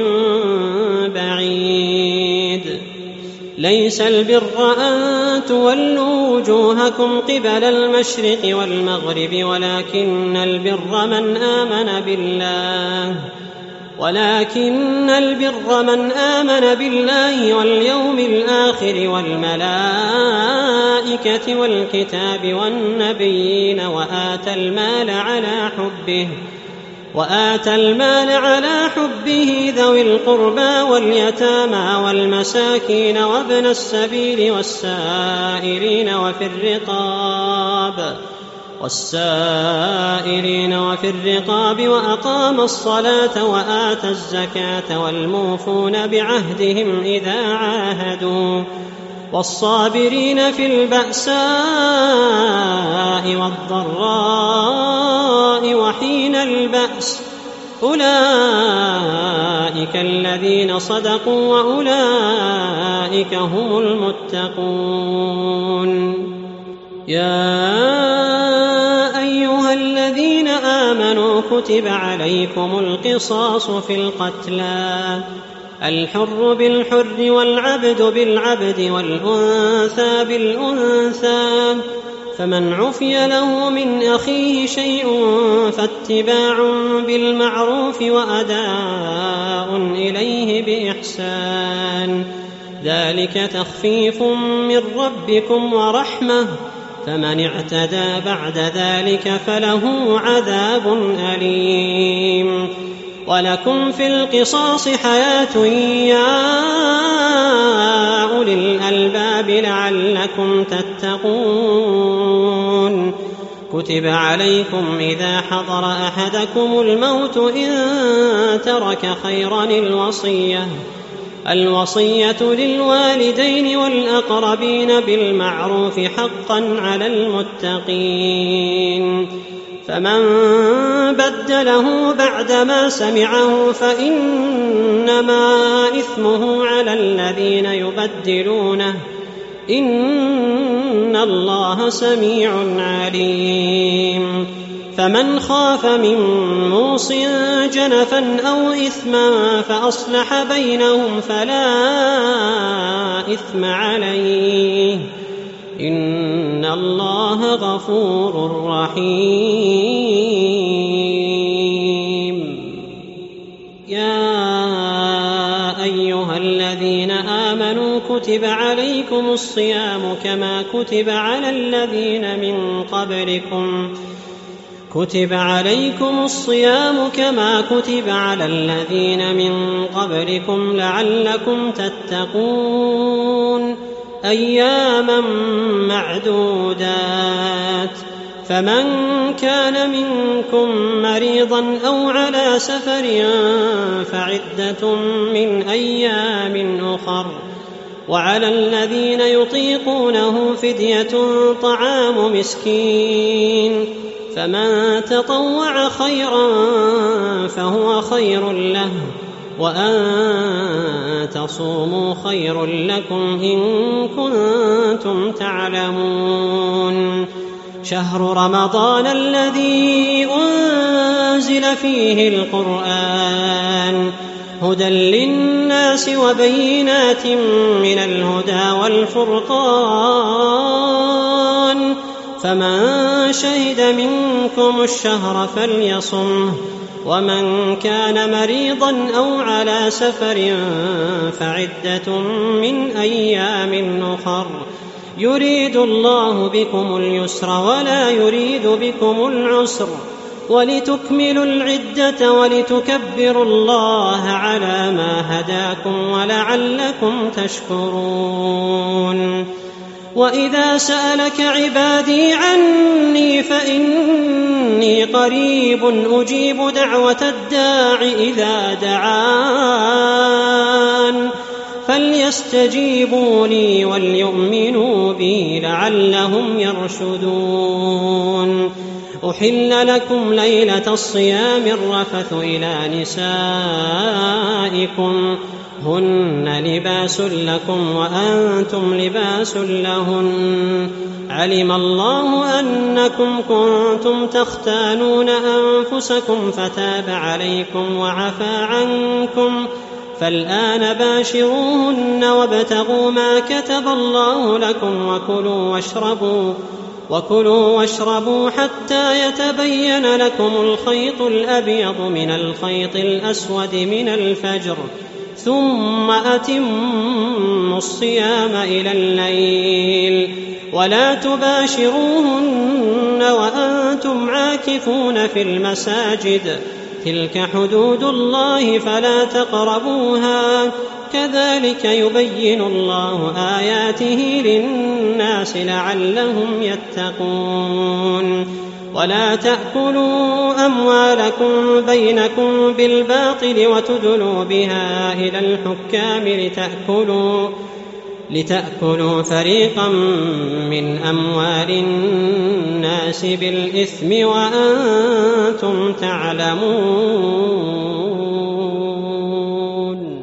بعيد. ليس البر أن تولوا وجوهكم قبل المشرق والمغرب ولكن البر من آمن بالله ولكن البر من آمن بالله واليوم الآخر والملائكة والكتاب والنبيين وآتى المال على حبه وآتى المال على حبه ذوي القربى واليتامى والمساكين وابن السبيل والسائلين وفي الرقاب والسائلين وفي الرقاب وأقام الصلاة وآتى الزكاة والموفون بعهدهم إذا عاهدوا والصابرين في البأساء والضراء وحين البأس أولئك الذين صدقوا وأولئك هم المتقون. يا أيها الذين آمنوا كتب عليكم القصاص في القتلى الحر بالحر والعبد بالعبد والأنثى بالأنثى فمن عفي له من أخيه شيء فاتباع بالمعروف وأداء إليه بإحسان ذلك تخفيف من ربكم ورحمة فمن اعتدى بعد ذلك فله عذاب أليم. ولكم في القصاص حياة يا أولي الألباب لعلكم تتقون. كتب عليكم إذا حضر أحدكم الموت إن ترك خيرا الوصية الوصية للوالدين والأقربين بالمعروف حقا على المتقين. فمن بدله بعدما سمعه فإنما إثمه على الذين يبدلونه إن الله سميع عليم. فمن خاف من موص جنفا أو إثما فأصلح بينهم فلا إثم عليه إن الله غفور رحيم. يا أيها الذين آمنوا كتب عليكم الصيام كما كتب على الذين من قبلكم كتب عليكم الصيام كما كتب على الذين من قبلكم لعلكم تتقون أياما معدودات فمن كان منكم مريضا أو على سفر فعدة من أيام أخر وعلى الذين يطيقونه فدية طعام مسكين فمن تطوع خيرا فهو خير له وأن تصوموا خير لكم إن كنتم تعلمون شهر رمضان الذي أنزل فيه القرآن هدى للناس وبينات من الهدى والفرقان فمن شهد منكم الشهر فليصمه ومن كان مريضا أو على سفر فعدة من أيام أخر يريد الله بكم اليسر ولا يريد بكم العسر ولتكملوا العدة ولتكبروا الله على ما هداكم ولعلكم تشكرون وإذا سألك عبادي عني فإني قريب أجيب دعوة الداع إذا دعان فليستجيبوا لي وليؤمنوا بي لعلهم يرشدون أحل لكم ليلة الصيام الرفث إلى نسائكم هن لباس لكم وأنتم لباس لهن علم الله أنكم كنتم تختانون أنفسكم فتاب عليكم وعفى عنكم فالآن باشروهن وابتغوا ما كتب الله لكم وكلوا واشربوا وكلوا واشربوا حتى يتبين لكم الخيط الأبيض من الخيط الأسود من الفجر ثم أتموا الصيام إلى الليل ولا تباشروهن وأنتم عاكفون في المساجد تلك حدود الله فلا تقربوها كذلك يبين الله آياته للناس لعلهم يتقون ولا تأكلوا أموالكم بينكم بالباطل وتدلوا بها إلى الحكام لتأكلوا لتأكلوا فريقا من أموال الناس بالإثم وأنتم تعلمون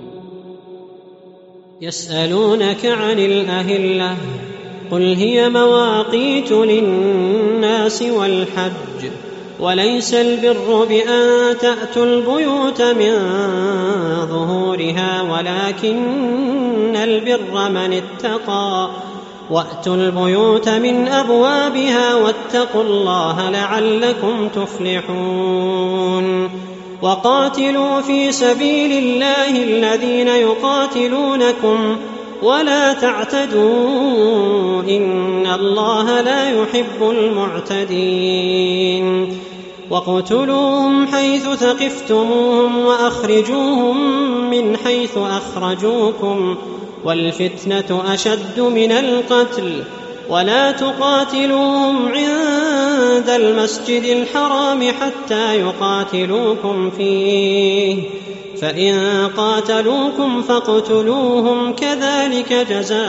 يسألونك عن الأهلة قل هي مواقيت للناس والحج وليس البر بأن تأتوا البيوت من ظهورها ولكن البر من اتقى وأتوا البيوت من أبوابها واتقوا الله لعلكم تفلحون وقاتلوا في سبيل الله الذين يقاتلونكم ولا تعتدوا إن الله لا يحب المعتدين واقتلوهم حيث ثقفتموهم وأخرجوهم من حيث أخرجوكم والفتنة أشد من القتل ولا تقاتلوهم عند المسجد الحرام حتى يقاتلوكم فيه فإن قاتلوكم فاقتلوهم كذلك جزاء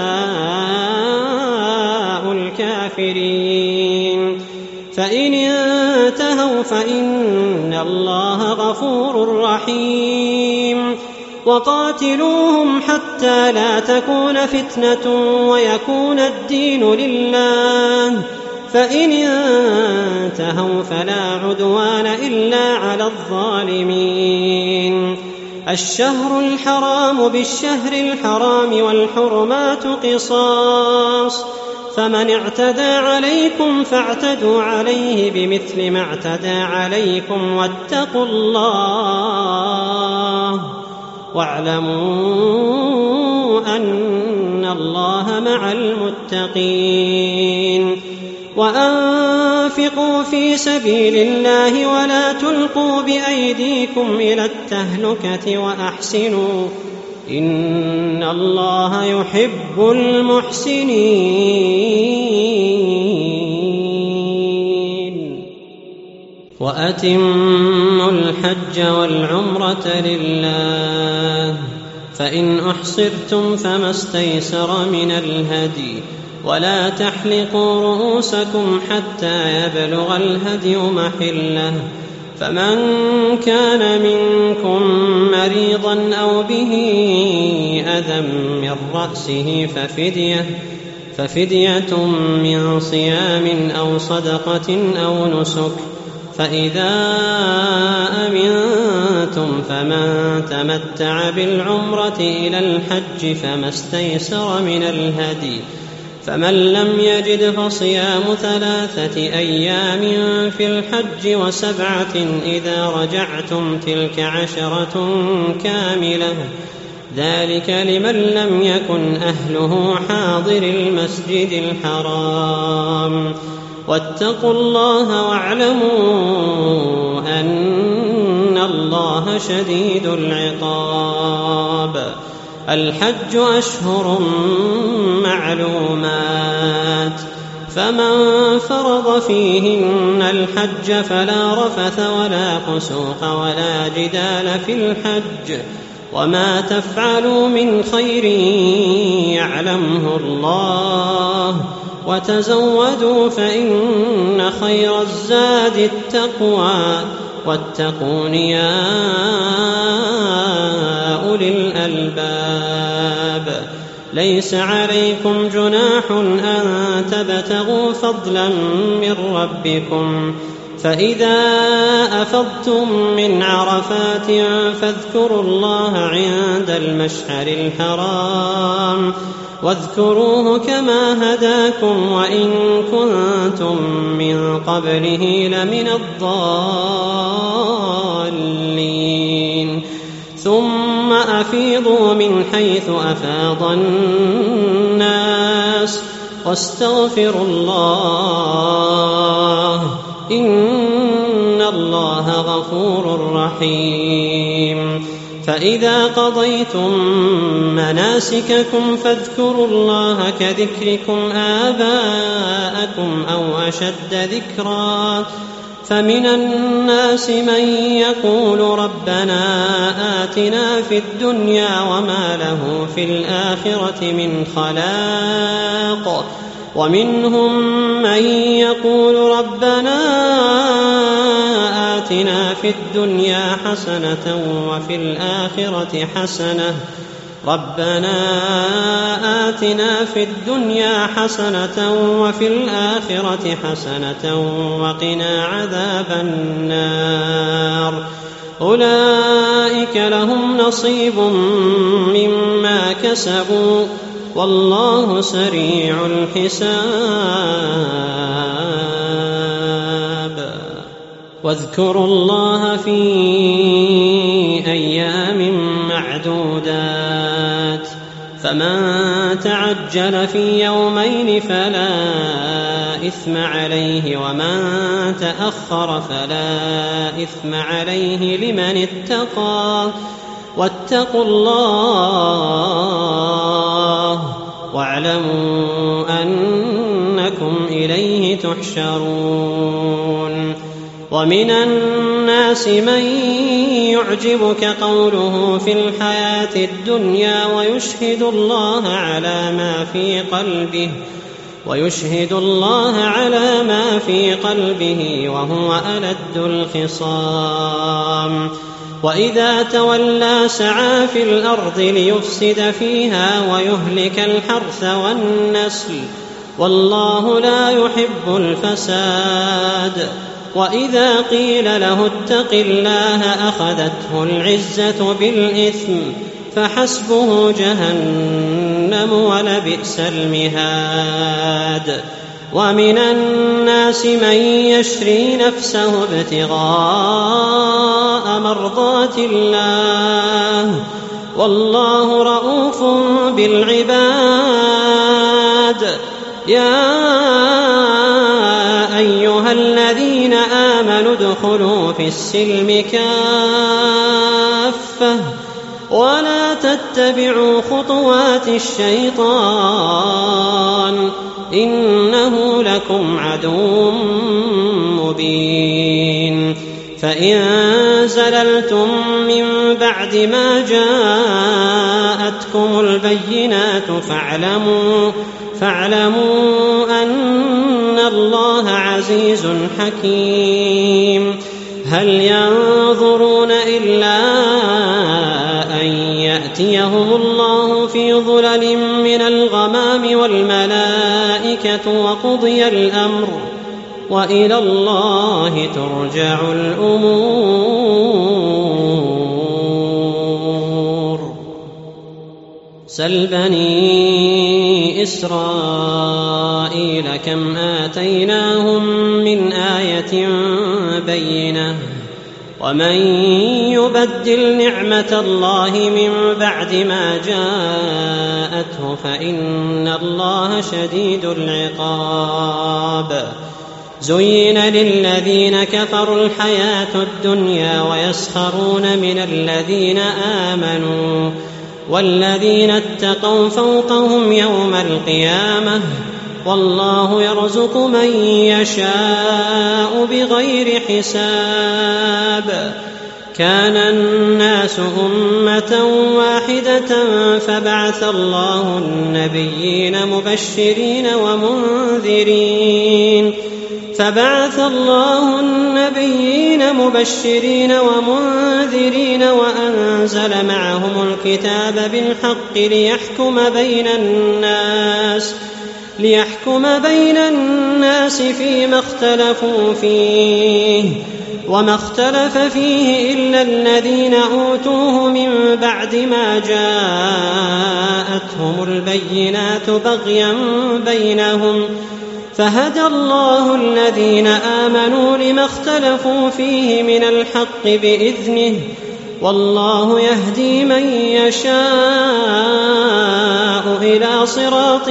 الكافرين فإن انتهوا فإن الله غفور رحيم وقاتلوهم حتى لا تكون فتنة ويكون الدين لله فإن انتهوا فلا عدوان إلا على الظالمين الشهر الحرام بالشهر الحرام والحرمات قصاص فمن اعتدى عليكم فاعتدوا عليه بمثل ما اعتدى عليكم واتقوا الله واعلموا أن الله مع المتقين. وأنفقوا في سبيل الله ولا تلقوا بأيديكم إلى التهلكة وأحسنوا إن الله يحب المحسنين. وأتموا الحج والعمرة لله فإن أحصرتم فما استيسر من الهدي ولا تحلقوا رؤوسكم حتى يبلغ الهدي محله فمن كان منكم مريضا أو به أذى من رأسه ففدية, ففدية من صيام أو صدقة أو نسك فإذا أمنتم فمن تمتع بالعمرة إلى الحج فما استيسر من الهدي فمن لم يجد فصيام ثلاثة أيام في الحج وسبعة إذا رجعتم تلك عشرة كاملة ذلك لمن لم يكن أهله حاضر المسجد الحرام. واتقوا الله واعلموا أن الله شديد العقاب. الحج أشهر معلومات فمن فرض فيهن الحج فلا رفث ولا فسوق ولا جدال في الحج وما تفعلوا من خير يعلمه الله وتزودوا فإن خير الزاد التقوى واتقون يا أولي الألباب. ليس عليكم جناح أن تبتغوا فضلا من ربكم فإذا أفضتم من عرفات فاذكروا الله عند المشعر الحرام واذكروه كما هداكم وإن كنتم من قبله لمن الضالين. ثم أفيضوا من حيث أفاض الناس واستغفروا الله إن الله غفور رحيم. فإذا قضيتم مناسككم فاذكروا الله كذكركم آباءكم أو أشد ذكرا فمن الناس من يقول ربنا آتنا في الدنيا وما له في الآخرة من خلاق ومنهم من يقول ربنا آتنا في الدنيا حسنة وفي الآخرة حسنة ربنا آتنا في الدنيا حسنة وفي الآخرة حسنة وقنا عذاب النار. أولئك لهم نصيب مما كسبوا والله سريع الحساب. واذكروا الله في أيام معدودات فمن تعجل في يومين فلا إثم عليه ومن تأخر فلا إثم عليه لمن اتقى واتقوا الله واعلموا أنكم إليه تحشرون. ومن الناس من يعجبك قوله في الحياة الدنيا ويشهد الله على ما في قلبه ويشهد الله على ما في قلبه وهو ألد الخصام. وإذا تولى سعى في الأرض ليفسد فيها ويهلك الحرث والنسل والله لا يحب الفساد. وإذا قيل له اتق الله أخذته العزة بالإثم فحسبه جهنم ولبئس المهاد. ومن الناس من يشري نفسه ابتغاء مرضات الله والله رءوف بالعباد. يا أيها الذين آمنوا ادخلوا في السلم كافة ولا تتبعوا خطوات الشيطان إنه لكم عدو مبين. فإن زللتم من بعد ما جاءتكم البينات فاعلموا, فاعلموا أن الله عزيز حكيم. هل ينظرون إلا أن يأتيهم الله في ظلل من الغمام والملائكة وقضي الأمر وإلى الله ترجع الأمور. سل بني إسرائيل كم آتيناهم من آية بينة ومن يبدل نعمة الله من بعد ما جاءته فإن الله شديد العقاب. زين للذين كفروا الحياة الدنيا ويسخرون من الذين آمنوا والذين اتقوا فوقهم يوم القيامة والله يرزق من يشاء بغير حساب. كان الناس أمة واحدة فبعث الله النبيين مبشرين ومنذرين فبعث الله النبيين مبشرين ومنذرين وأنزل معهم الكتاب بالحق ليحكم بين الناس ليحكم بين الناس فيما اختلفوا فيه وما اختلف فيه إلا الذين أوتوه من بعد ما جاءتهم البينات بغيا بينهم فهدى الله الذين آمنوا لما اختلفوا فيه من الحق بإذنه والله يهدي من يشاء إلى صراط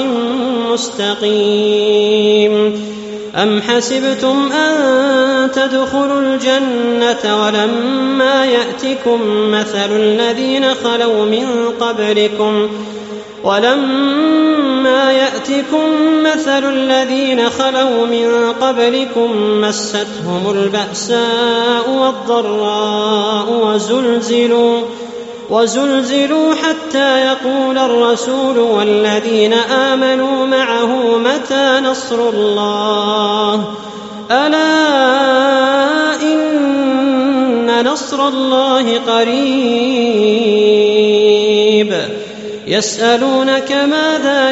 مستقيم. أم حسبتم أن تدخلوا الجنة ولما يأتكم مثل الذين خلوا من قبلكم ولما يأتكم مثل الذين خلوا من قبلكم مستهم البأساء والضراء وزلزلوا وزلزلوا حتى يقول الرسول والذين آمنوا معه متى نصر الله ألا إن نصر الله قريب. يسألونك ماذا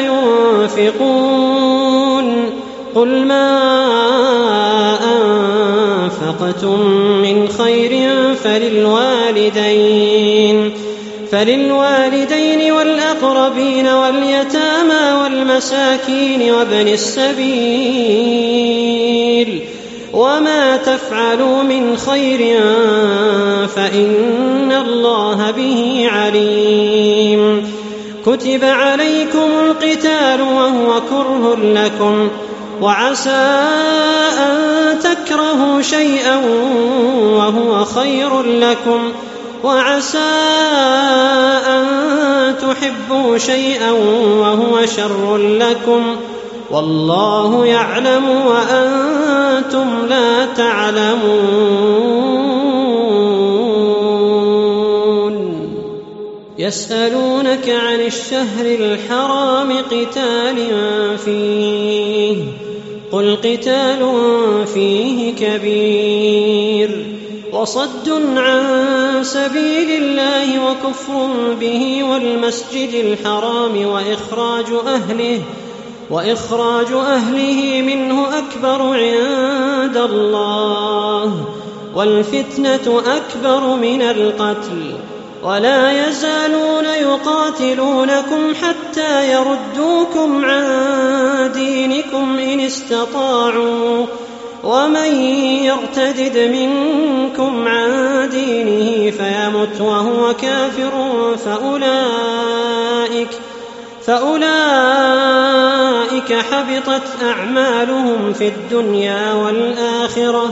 ينفقون قل ما أنفقتم من خير فللوالدين فللوالدين والأقربين واليتامى والمساكين وابن السبيل وما تفعلوا من خير فإن الله به عليم. كتب عليكم القتال وهو كره لكم وعسى أن تكرهوا شيئا وهو خير لكم وعسى أن تحبوا شيئا وهو شر لكم والله يعلم وأنتم لا تعلمون. يسألونك عن الشهر الحرام قتال فيه قل قتال فيه كبير وصد عن سبيل الله وكفر به والمسجد الحرام وإخراج أهله وإخراج أهله منه أكبر عند الله والفتنة أكبر من القتل ولا يزالون يقاتلونكم حتى يردوكم عن دينكم إن استطاعوا ومن يرتدد منكم عن دينه فيمت يمت وهو كافر فأولئك, فأولئك حبطت أعمالهم في الدنيا والآخرة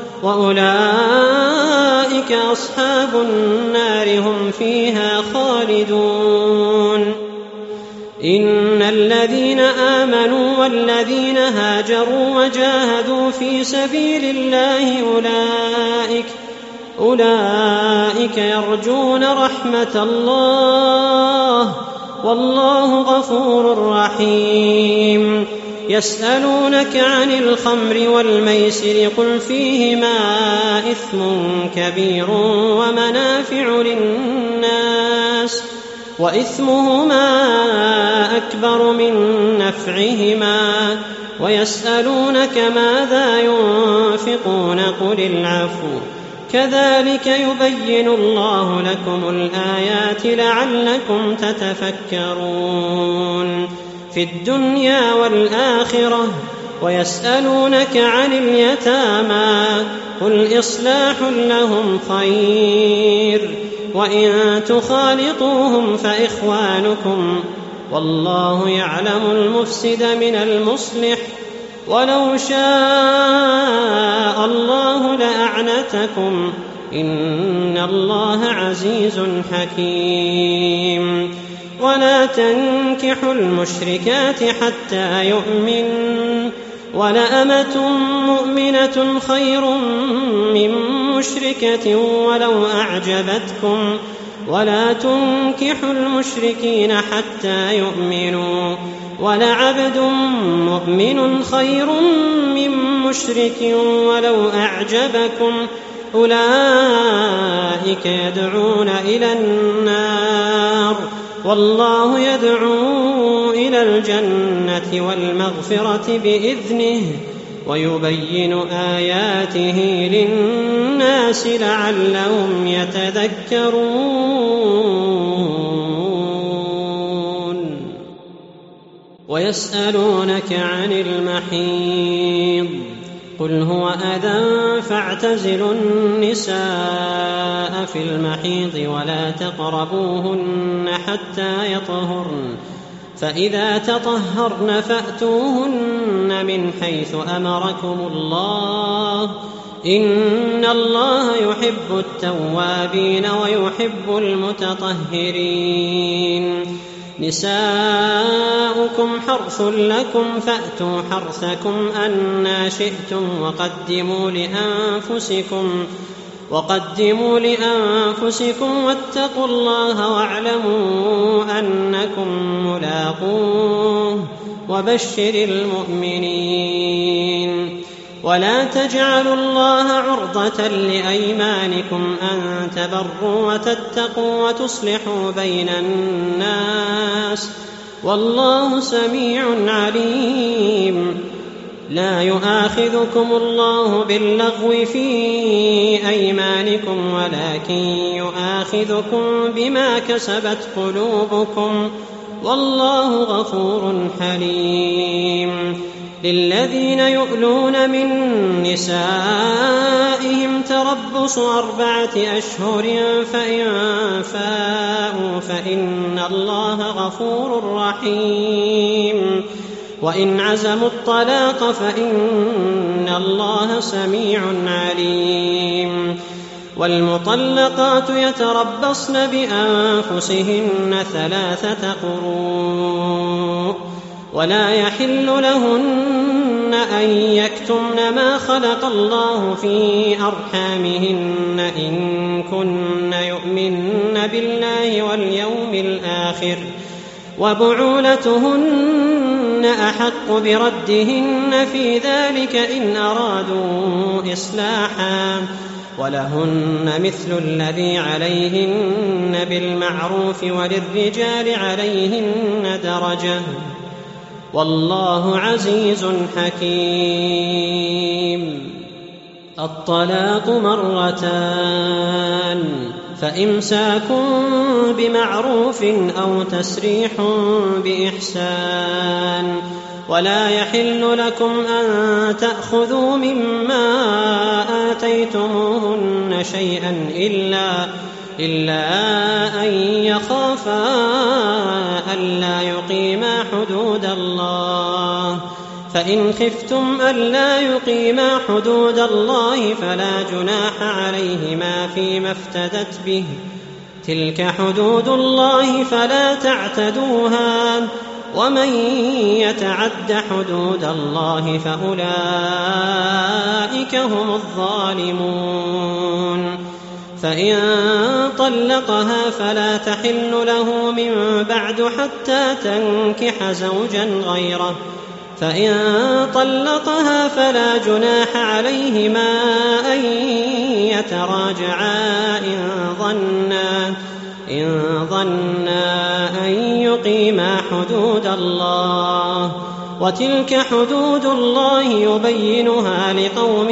وأولئك أصحاب النار هم فيها خالدون. إن الذين آمنوا والذين هاجروا وجاهدوا في سبيل الله أولئك, أولئك يرجون رحمة الله والله غفور رحيم. يسألونك عن الخمر والميسر قل فيهما إثم كبير ومنافع للناس وإثمهما أكبر من نفعهما ويسألونك ماذا ينفقون قل العفو كذلك يبين الله لكم الآيات لعلكم تتفكرون في الدنيا والآخرة. ويسألونك عن اليتامى قل إصلاح لهم خير وإن تخالطوهم فإخوانكم والله يعلم المفسد من المصلح ولو شاء الله لأعنتكم إن الله عزيز حكيم. ولا تنكحوا المشركات حتى يؤمن ولأمة مؤمنة خير من مشركة ولو أعجبتكم ولا تنكحوا المشركين حتى يؤمنوا ولعبد مؤمن خير من مشرك ولو أعجبكم أولئك يدعون إلى النار والله يدعو إلى الجنة والمغفرة بإذنه ويبين آياته للناس لعلهم يتذكرون. ويسألونك عن المحيض قل هو أذى فاعتزلوا النساء في المحيض ولا تقربوهن حتى يطهرن فإذا تطهرن فأتوهن من حيث أمركم الله إن الله يحب التوابين ويحب المتطهرين. نساؤكم حرث لكم فأتوا حرثكم أنى شئتم وقدموا لأنفسكم وقدموا لأنفسكم واتقوا الله واعلموا أنكم ملاقوه وبشر المؤمنين. ولا تجعلوا الله عرضة لأيمانكم أن تبروا وتتقوا وتصلحوا بين الناس والله سميع عليم. لا يؤاخذكم الله باللغو في أيمانكم ولكن يؤاخذكم بما كسبت قلوبكم والله غفور حليم. للذين يؤلون من نسائهم تربص أربعة أشهر فإن فاءوا فإن الله غفور رحيم. وإن عزموا الطلاق فإن الله سميع عليم. والمطلقات يتربصن بأنفسهن ثلاثة قروء ولا يحل لهن أن يكتمن ما خلق الله في أرحامهن إن كن يؤمن بالله واليوم الآخر وبعولتهن أحق بردهن في ذلك إن أرادوا إصلاحا ولهن مثل الذي عليهن بالمعروف وللرجال عليهن درجة والله عزيز حكيم. الطلاق مرتان فإمساك بمعروف أو تسريح بإحسان ولا يحل لكم أن تأخذوا مما آتيتموهن شيئا إلا إلا أن يخافا ألا يقيما حدود الله. فإن خفتم ألا يقيما حدود الله فلا جناح عليهما فيما افتدت به، تلك حدود الله فلا تعتدوها، ومن يتعد حدود الله فأولئك هم الظالمون. فإن طلقها فلا تحل له من بعد حتى تنكح زوجا غيره، فإن طلقها فلا جناح عليهما أن يتراجعا إن ظنا إن ظنا أن يقيما حدود الله، وتلك حدود الله يبينها لقوم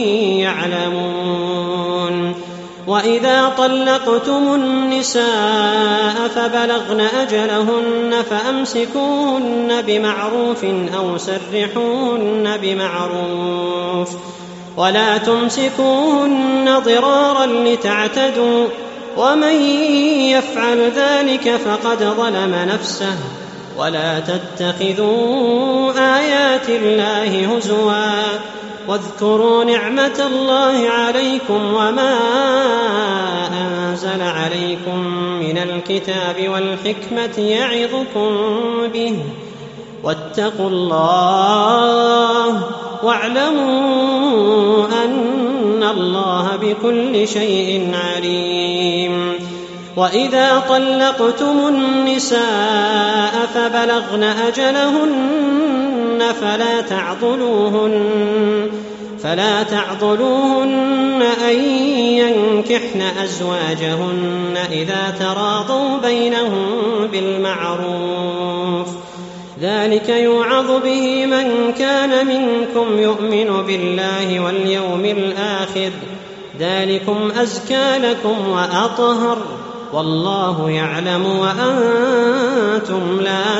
يعلمون. وإذا طلقتم النساء فبلغن أجلهن فأمسكوهن بمعروف أو سرحوهن بمعروف، ولا تمسكوهن ضرارا لتعتدوا، ومن يفعل ذلك فقد ظلم نفسه. ولا تتخذوا آيات الله هزوا، واذكروا نعمة الله عليكم وما أنزل عليكم من الكتاب والحكمة يعظكم به، واتقوا الله واعلموا أن الله بكل شيء عليم. وإذا طلقتم النساء فبلغن أجلهن فلا تعضلوهن فلا تعضلوهن أن ينكحن أزواجهن إذا تراضوا بينهم بالمعروف، ذلك يوعظ به من كان منكم يؤمن بالله واليوم الآخر، ذلكم أزكى لكم وأطهر، والله يعلم وأنتم لا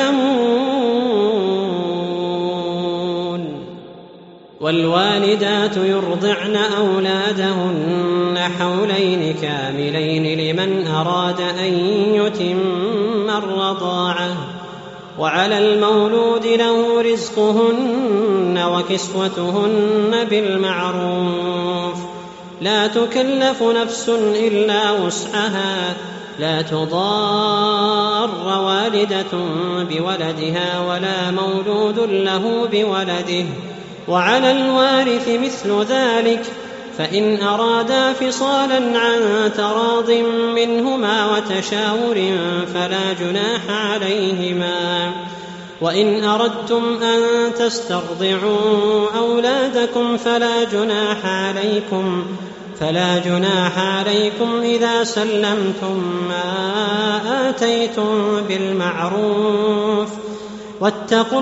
تعلمون. والوالدات يرضعن أولادهن حولين كاملين لمن أراد أن يتم الرضاعة، وعلى المولود له رزقهن وكسوتهن بالمعروف، لا تكلف نفس إلا وسعها، لا تضار والدة بولدها ولا مولود له بولده، وعلى الوارث مثل ذلك، فإن أرادا فصالا عن تراض منهما وتشاور فلا جناح عليهما. وإن أردتم أن تسترضعوا أولادكم فلا جناح عليكم فلا جناح عليكم إذا سلمتم ما آتيتم بالمعروف، واتقوا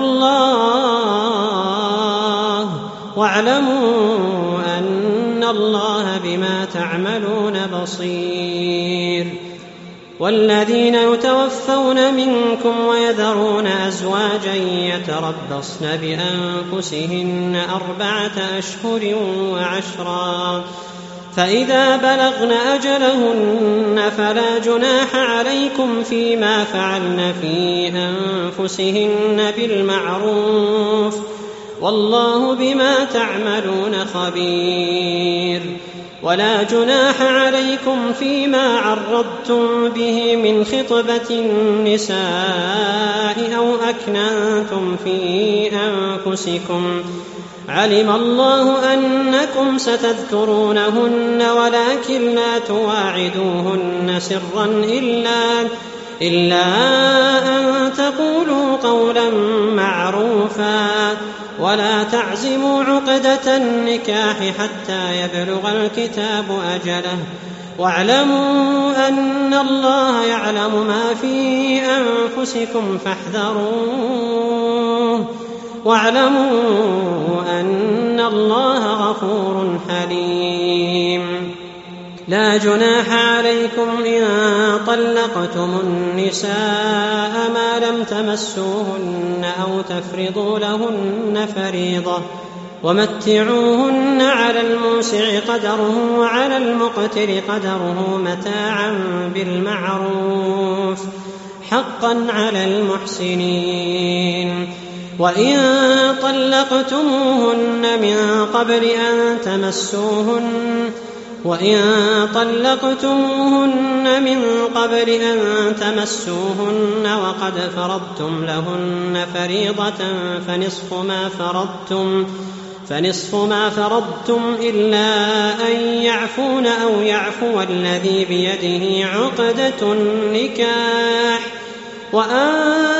الله واعلموا أن الله بما تعملون بصير. والذين يتوفون منكم ويذرون أزواجا يتربصن بأنفسهن أربعة أشهر وعشرا، فإذا بلغن أجلهن فلا جناح عليكم فيما فعلن في أنفسهن بالمعروف، والله بما تعملون خبير. ولا جناح عليكم فيما عرضتم به من خطبة النساء أو أكننتم في أنفسكم، علم الله أنكم ستذكرونهن ولكن لا تواعدوهن سرا إلا, إلا أن تقولوا قولا معروفا، ولا تعزموا عقدة النكاح حتى يبلغ الكتاب أجله، واعلموا أن الله يعلم ما في أنفسكم فاحذروه، واعلموا أن الله غفور حليم. لا جناح عليكم إن طلقتم النساء ما لم تمسوهن أو تفرضوا لهن فريضة، ومتعوهن على الموسع قدره وعلى المقتر قدره متاعا بالمعروف حقا على المحسنين. وإن طلقتموهن من قبل أن تمسوهن وإن طلقتموهن من قبل أن تمسوهن وقد فرضتم لهن فريضة فنصف ما فرضتم فنصف ما فرضتم إلا أن يعفون أو يعفو الذي بيده عقدة النكاح وأن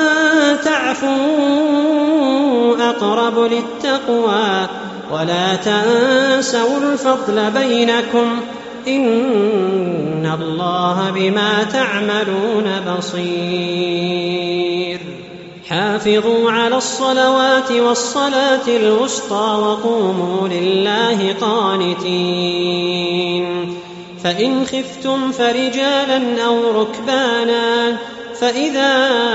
تعفوا أقرب للتقوى ولا تنسوا الفضل بينكم إن الله بما تعملون بصير. حافظوا على الصلوات والصلاة الوسطى وقوموا لله قانتين. فإن خفتم فرجالا أو ركبانا فإذا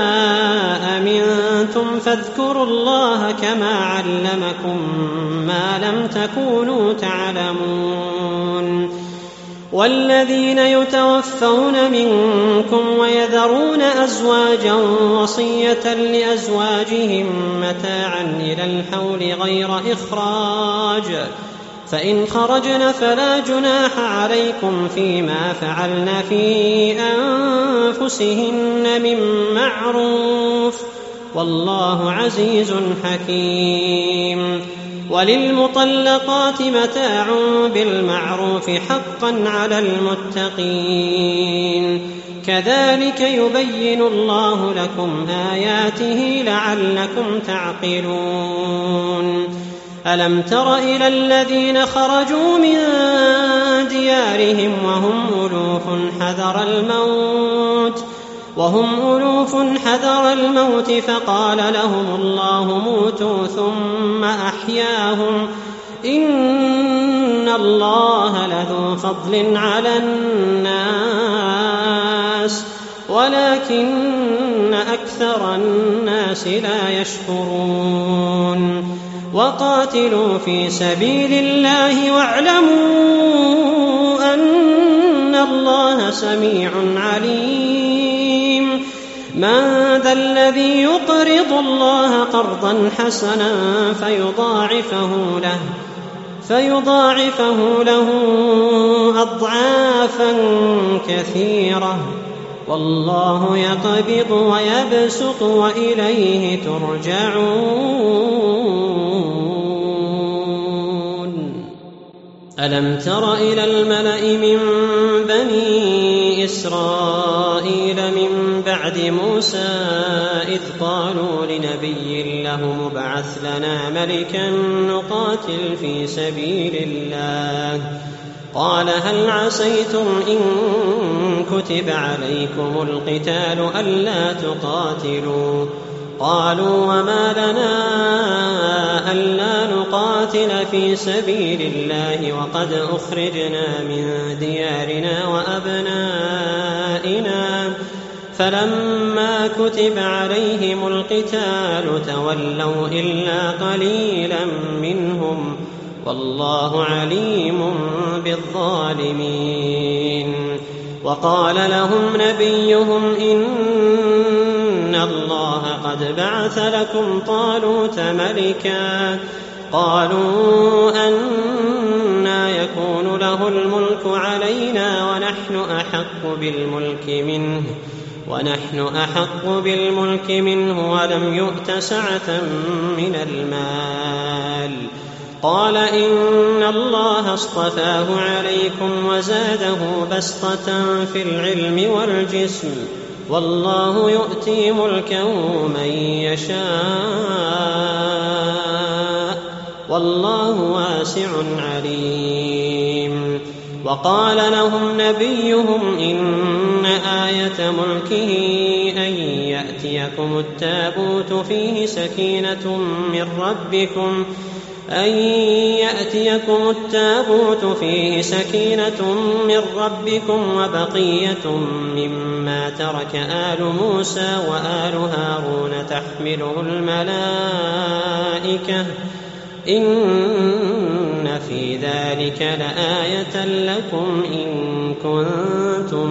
أمنتم فاذكروا الله كما علمكم ما لم تكونوا تعلمون. والذين يتوفون منكم ويذرون أزواجا وصية لأزواجهم متاعا إلى الحول غير إخراج فإن خرجن فلا جناح عليكم فيما فعلن في أنفسهن من معروف والله عزيز حكيم. وللمطلقات متاع بالمعروف حقا على المتقين كذلك يبين الله لكم آياته لعلكم تعقلون. ألم تر إلى الذين خرجوا من ديارهم وهم ألوف حذر الموت وهم ألوف حذر الموت فقال لهم الله موتوا ثم أحياهم إن الله لذو فضل على الناس ولكن أكثر الناس لا يشكرون. وقاتلوا في سبيل الله واعلموا أن الله سميع عليم. من ذا الذي يقرض الله قرضا حسنا فيضاعفه له فيضاعفه له أضعافا كثيرة والله يقبض ويبسط وإليه ترجعون. ألم تر إلى الملأ من بني إسرائيل من بعد موسى إذ قالوا لنبي له ابعث لنا ملكا نقاتل في سبيل الله قال هل عسيتم إن كتب عليكم القتال ألا تقاتلوا قالوا وما لنا ألا نقاتل في سبيل الله وقد أخرجنا من ديارنا وأبنائنا فلما كتب عليهم القتال تولوا إلا قليلا منهم والله عليم بالظالمين. وقال لهم نبيهم إن الله قد بعث لكم طالوت ملكا قالوا أنى يكون له الملك علينا ونحن أحق بالملك منه ونحن أحق بالملك منه ولم يؤت سعة من المال قال إن الله اصطفاه عليكم وزاده بسطة في العلم والجسم والله يؤتي ملكه من يشاء والله واسع عليم. وقال لهم نبيهم إن آية ملكه أن يأتيكم التابوت فيه سكينة من ربكم أن يأتيكم التابوت فيه سكينة من ربكم وبقية مما ترك آل موسى وآل هارون تحمله الملائكة إن في ذلك لآية لكم إن كنتم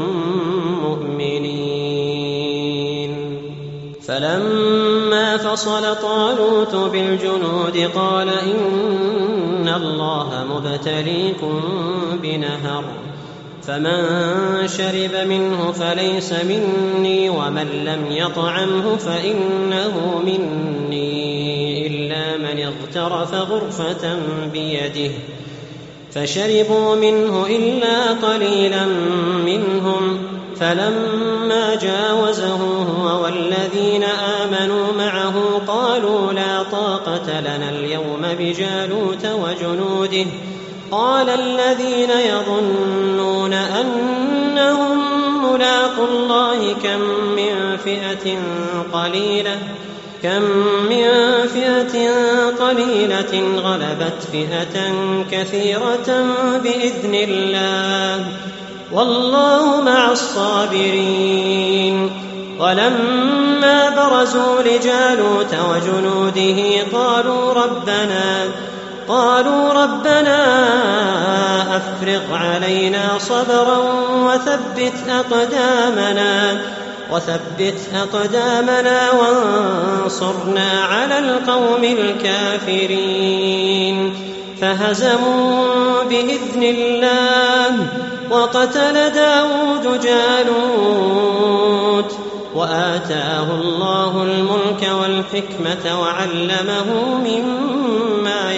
مؤمنين. فلما فصل طالوت بالجنود قال إن الله مبتليكم بنهر فمن شرب منه فليس مني ومن لم يطعمه فإنه مني إلا من اغترف غرفة بيده فشربوا منه إلا قليلا منهم فلما جاوزه هو والذين آمنوا معه قالوا لا طاقة لنا اليوم بجالوت وجنوده قال الذين يظنون أنهم ملاقو الله كم من فئة قليلة كم من فئة قليلة غلبت فئة كثيرة بإذن الله والله مع الصابرين. ولما برزوا لجالوت وجنوده قالوا ربنا قالوا ربنا أفرغ علينا صبرا وثبت أقدامنا وثبت أقدامنا وانصرنا على القوم الكافرين. فهزموا بإذن الله وقتل داود جالوت وآتاه الله الملك والحكمة وعلمه مما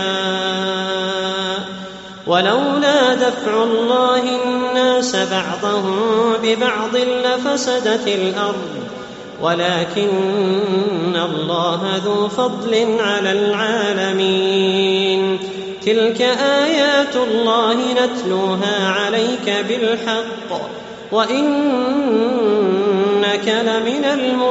يشاء ولولا دفع الله الناس بعضهم ببعض لفسدت الأرض ولكن الله ذو فضل على العالمين. تلك آيات الله نتلوها عليك بالحق وإنك لمن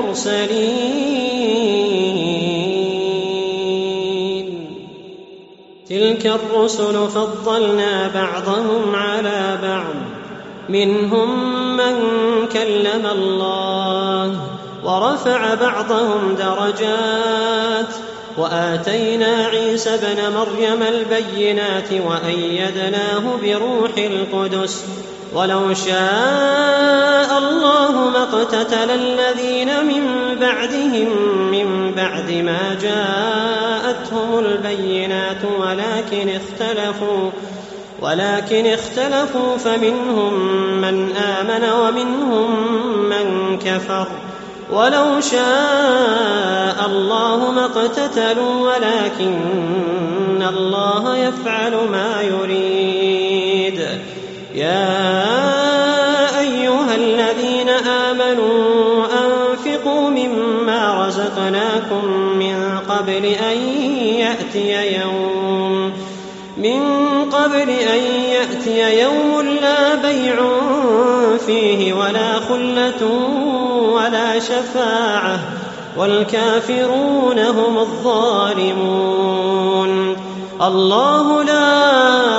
المرسلين. تلك الرسل فضلنا بعضهم على بعض منهم من كلم الله ورفع بعضهم درجات وآتينا عيسى ابن مريم البينات وأيدناه بروح القدس ولو شاء الله ما اقتتل الذين من بعدهم من بعد ما جاءتهم البينات ولكن اختلفوا ولكن اختلفوا فمنهم من آمن ومنهم من كفر ولو شاء الله ما اقتتلوا ولكن الله يفعل ما يريد. يا أيها الذين آمنوا أنفقوا مما رزقناكم من قبل أن يأتي يوم من قبل أن يأتي يوم لا بيع فيه ولا خلة ولا شفاعة والكافرون هم الظالمون. الله لا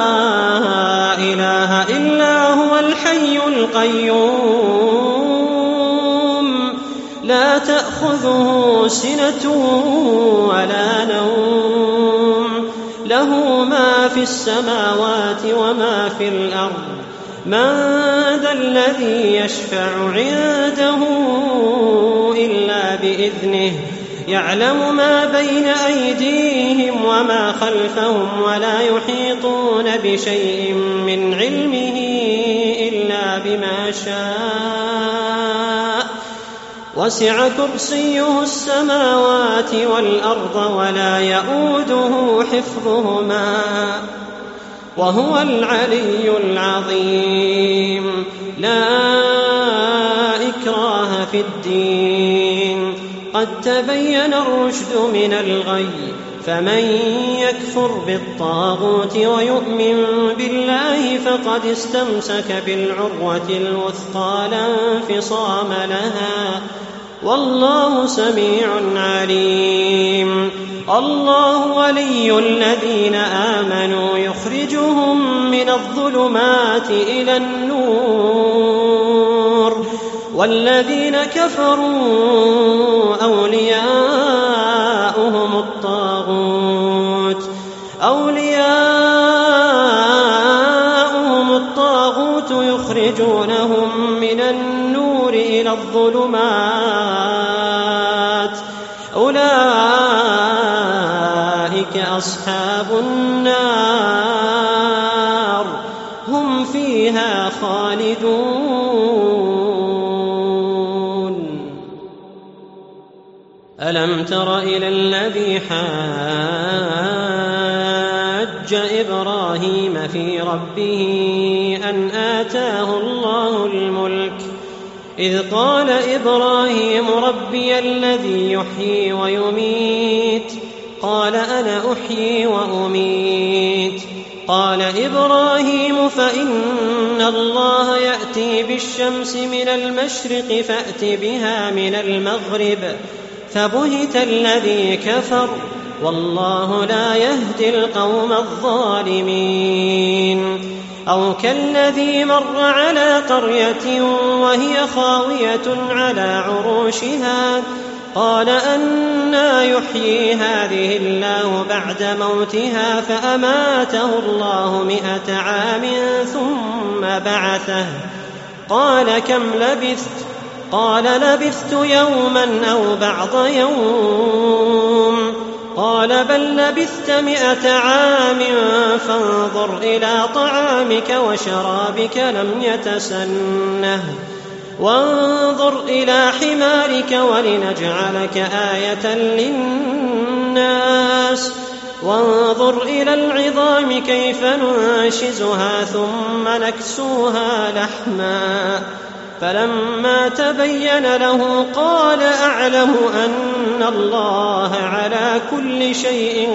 إله إلا هو الحي القيوم لا تأخذه سنة ولا نوم له ما في السماوات وما في الأرض من ذا الذي يشفع عنده إلا بإذنه يعلم ما بين أيديهم وما خلفهم ولا يحيطون بشيء من علمه إلا بما شاء وسع كرسيه السماوات والأرض ولا يؤوده حفظهما وهو العلي العظيم. لا إكراه في الدين قد تبين الرشد من الغي فمن يكفر بالطاغوت ويؤمن بالله فقد استمسك بالعروة الوثقى لا انفصام لها والله سميع عليم. الله ولي الذين آمنوا يخرجهم من الظلمات إلى النور والذين كفروا أولياؤهم الطاغوت يخرجونهم من النور إلى الظلمات أولئك أصحاب النار هم فيها خالدون. ألم تر إلى الذي حاج إبراهيم في ربه أن آتاه الله الملك إذ قال إبراهيم ربي الذي يحيي ويميت قال أنا أحيي وأميت قال إبراهيم فإن الله يأتي بالشمس من المشرق فأت بها من المغرب فبهت الذي كفر والله لا يهدي القوم الظالمين. أو كالذي مر على قرية وهي خاوية على عروشها قال أنى يحيي هذه الله بعد موتها فأماته الله مئة عام ثم بعثه قال كم لبثت قال لبثت يوما أو بعض يوم قال بل لبثت مئة عام فانظر إلى طعامك وشرابك لم يتسنه وانظر إلى حمارك ولنجعلك آية للناس وانظر إلى العظام كيف ننشزها ثم نكسوها لحما فلما تبين له قال أعلم أن الله على كل شيء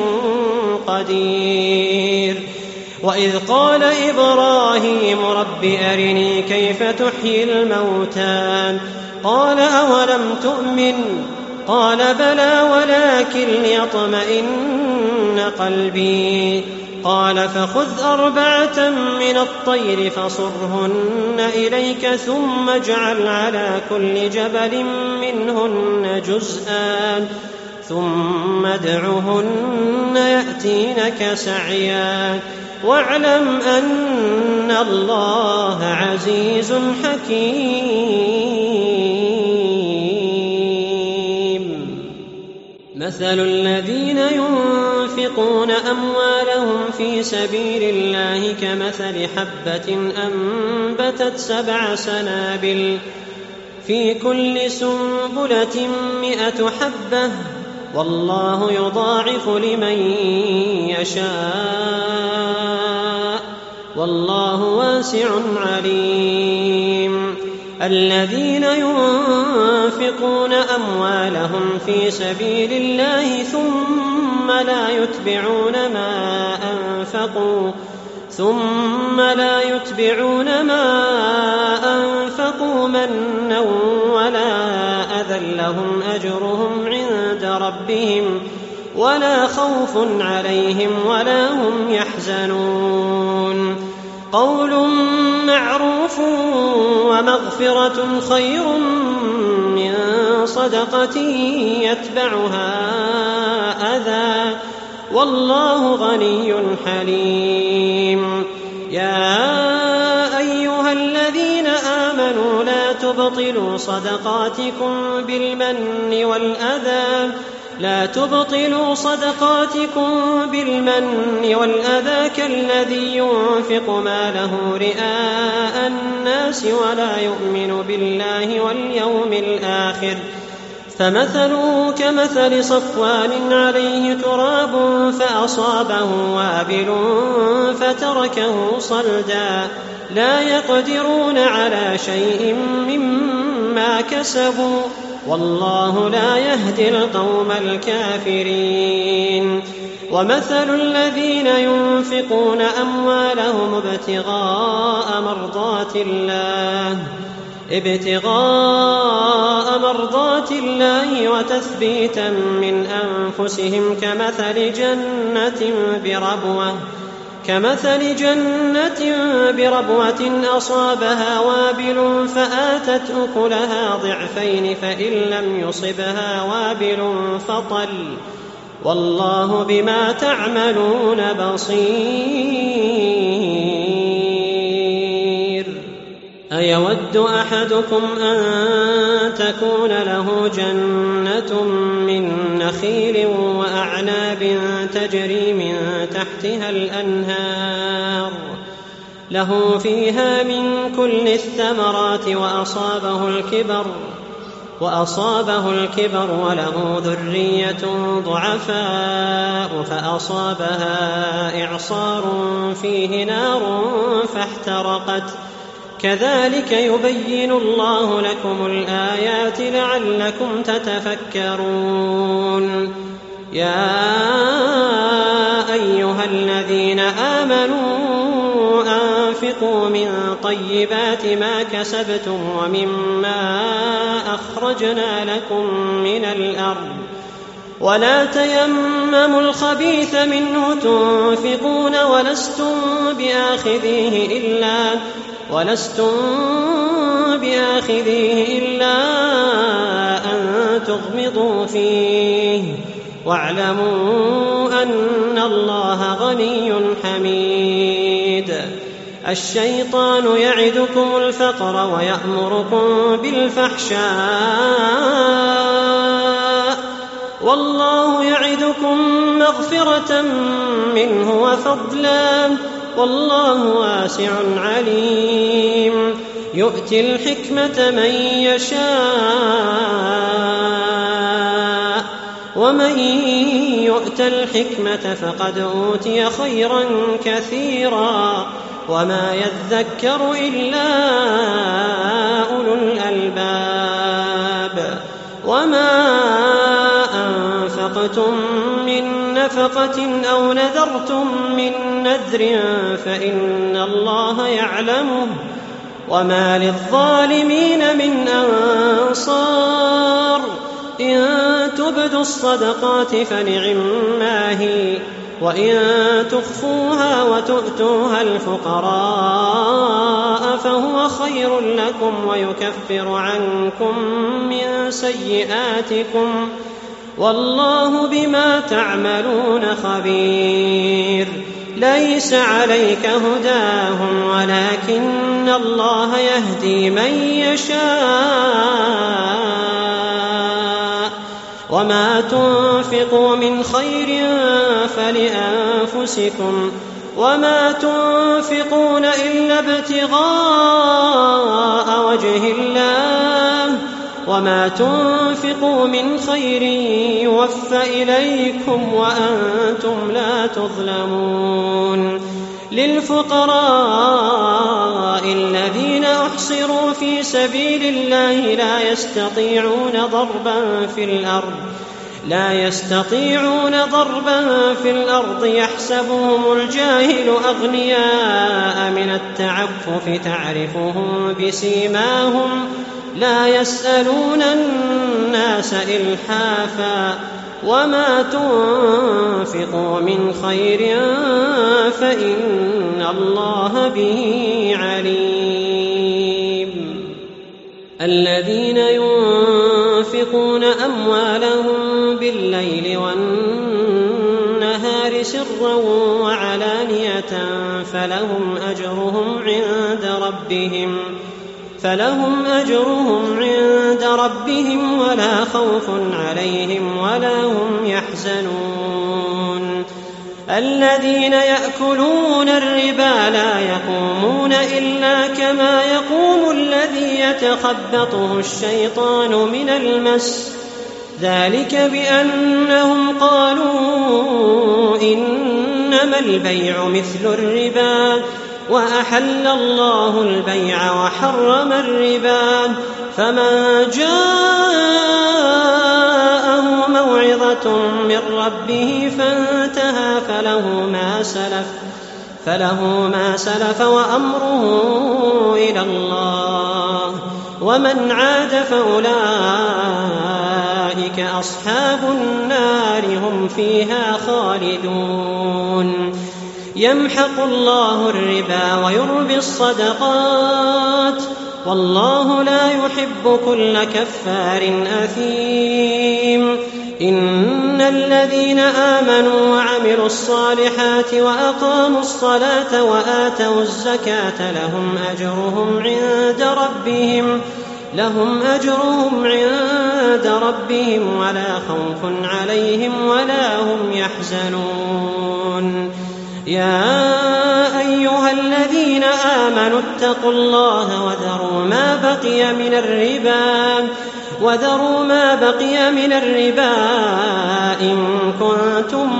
قدير. وإذ قال إبراهيم رب أرني كيف تحيي الموتى قال أولم تؤمن قال بلى ولكن ليطمئن قلبي قال فخذ أربعة من الطير فصرهن إليك ثم اجعل على كل جبل منهن جزءا ثم ادعهن يأتينك سعيا واعلم أن الله عزيز حكيم. مثل الذين ينفقون أموالهم في سبيل الله كمثل حبة أنبتت سبع سنابل في كل سنبلة مئة حبة والله يضاعف لمن يشاء والله واسع عليم. الذين ينفقون أموالهم في سبيل الله ثم لا يتبعون ما أنفقوا ثم لا يتبعون ما أنفقوا منا ولا أذى لهم أجرهم عند ربهم ولا خوف عليهم ولا هم يحزنون. قول معروف ومغفرة خير من صدقة يتبعها أذى والله غني حليم. يا أيها الذين آمنوا لا تبطلوا صدقاتكم بالمن والأذى لا تبطلوا صدقاتكم بالمن والأذى كالذي ينفق ماله رئاء الناس ولا يؤمن بالله واليوم الآخر فمثله كمثل صفوان عليه تراب فأصابه وابل فتركه صلدا لا يقدرون على شيء مما كسبوا والله لا يهدي القوم الكافرين. ومثل الذين ينفقون أموالهم ابتغاء مرضات الله ابتغاء مرضات الله وتثبيتا من أنفسهم كمثل جنة بربوة كمثل جنة بربوة أصابها وابل فآتت أكلها ضعفين فإن لم يصبها وابل فطل والله بما تعملون بصير. أيود أحدكم أن تكون له جنة من نخيل وأعناب تجري من تحتها الأنهار له فيها من كل الثمرات وأصابه الكبر وأصابه الكبر وله ذرية ضعفاء فأصابها إعصار فيه نار فاحترقت كذلك يبين الله لكم الآيات لعلكم تتفكرون. يا أيها الذين آمنوا أنفقوا من طيبات ما كسبتم ومما أخرجنا لكم من الأرض ولا تيمموا الخبيث منه تنفقون ولستم بآخذيه إلا ولستم بآخذيه إلا أن تغمضوا فيه واعلموا أن الله غني حميد. الشيطان يعدكم الفقر ويأمركم بالفحشاء والله يعدكم مغفرة منه وفضلا والله واسع عليم. يؤتي الحكمة من يشاء ومن يؤت الحكمة فقد أوتي خيرا كثيرا وما يذكر إلا أولو الألباب. وما أنفقتم من نفقة أو نذرتم من نذر فإن الله يعلمه وما للظالمين من أنصار. إن تبدوا الصدقات فنعما هي وإن تخفوها وتؤتوها الفقراء فهو خير لكم ويكفر عنكم من سيئاتكم والله بما تعملون خبير. ليس عليك هداهم ولكن الله يهدي من يشاء وما تنفقوا من خير فلأنفسكم وما تنفقون إلا ابتغاء وجه الله وما تنفقوا من خير يوفى إليكم وأنتم لا تظلمون. للفقراء الذين أحصروا في سبيل الله لا يستطيعون ضربا في الأرض لا يستطيعون ضربا في الأرض يحسبهم الجاهل أغنياء من التعفف تعرفهم بسيماهم لا يسألون الناس إلحافا وما تنفقوا من خير فإن الله به عليم. الذين ينفقون أموالهم بالليل والنهار سرا وعلانية فلهم أجرهم عند ربهم فلهم أجرهم عند ربهم ولا خوف عليهم ولا هم يحزنون. الذين يأكلون الربا لا يقومون إلا كما يقوم الذي يتخبطه الشيطان من المس ذلك بأنهم قالوا إنما البيع مثل الربا وأحل الله البيع وحرم الربا فمن جاءه موعظة من ربه فانتهى فله ما سلف فله ما سلف وأمره إلى الله ومن عاد فأولئك أصحاب النار هم فيها خالدون. يمحق الله الربا ويربي الصدقات والله لا يحب كل كفار أثيم. إن الذين آمنوا وعملوا الصالحات وأقاموا الصلاة وآتوا الزكاة لهم أجرهم عند ربهم لهم أجرهم عند ربهم ولا خوف عليهم ولا هم يحزنون. يا أيها الذين آمنوا اتقوا الله وذروا ما بقي من الربا وذروا ما بقي من الربا إن كنتم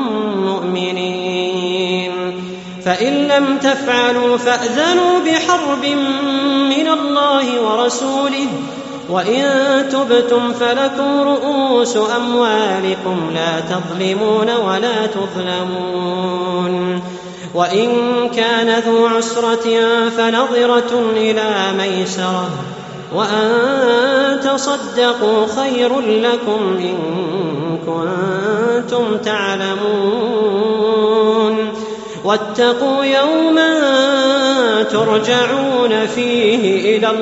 مؤمنين، فإن لم تفعلوا فأذنوا بحرب من الله ورسوله، وإن تبتم فلكم رؤوس أموالكم لا تظلمون ولا تظلمون. وإن كان ذو عسرة فنظرة إلى ميسرة، وأن تصدقوا خير لكم إن كنتم تعلمون. واتقوا يوما ترجعون فيه إلى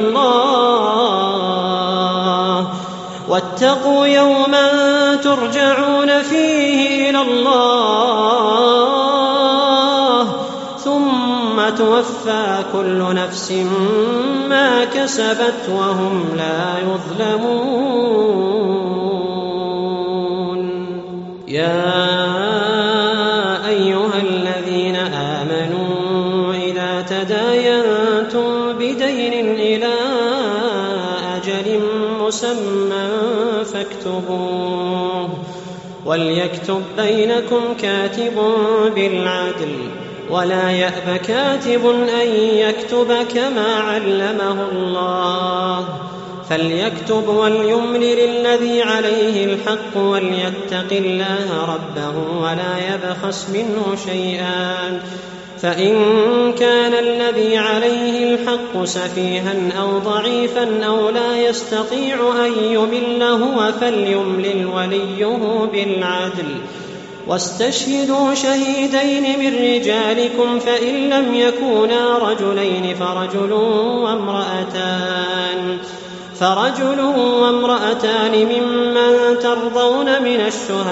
الله واتقوا يوما ترجعون فيه إلى الله ثم توفى كل نفس ما كسبت وهم لا يظلمون. يا أيها الذين آمنوا إذا تداينتم بدين إلى أجل مسمى فاكتبوه، وليكتب بينكم كاتب بالعدل، ولا يأب كاتب أن يكتب كما علمه الله، فليكتب وليملل الذي عليه الحق وليتق الله ربه ولا يبخس منه شيئا، فإن كان الذي عليه الحق سفيها أو ضعيفا أو لا يستطيع أن يمل هو فليملل وليه بالعدل، واستشهدوا شهيدين من رجالكم، فإن لم يكونا رجلين فرجل وامرأتان فرجل وامرأتان ممن ترضون من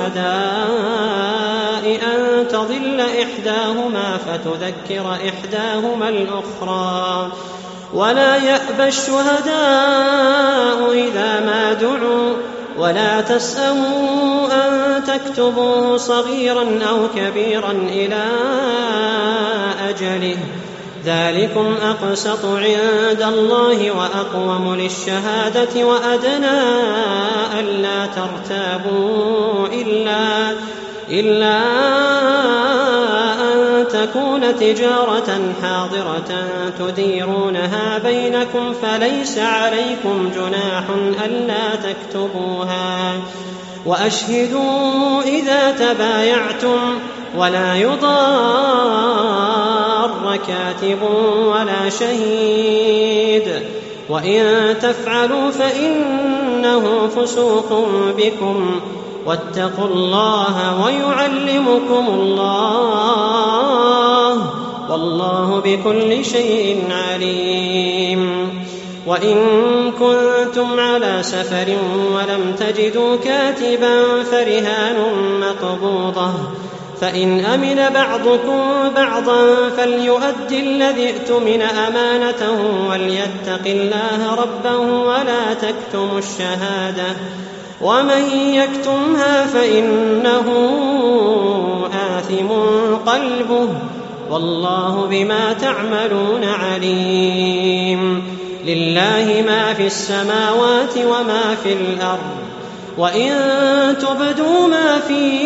الشهداء أن تضل إحداهما فتذكر إحداهما الأخرى، ولا يأبى الشهداء إذا ما دعوا، ولا تسأموا أن تكتبوه صغيرا أو كبيرا إلى أجله، ذلكم أقسط عند الله وأقوم للشهادة وأدنى ألا ترتابوا إلا, إلا أن تكون تجارة حاضرة تديرونها بينكم، فليس عليكم جناح ألا تكتبوها، وأشهدوا إذا تبايعتم، ولا يضار كاتب ولا شهيد، وإن تفعلوا فإنه فسوق بكم، واتقوا الله ويعلمكم الله، والله بكل شيء عليم. وإن كنتم على سفر ولم تجدوا كاتبا فرهان مقبوضة، فإن أمن بعضكم بعضا فليؤدي الذي ائتمن أمانته وليتق الله ربه ولا تكتموا الشهادة، ومن يكتمها فإنه آثم قلبه، والله بما تعملون عليم. لله ما في السماوات وما في الأرض، وإن تبدوا ما في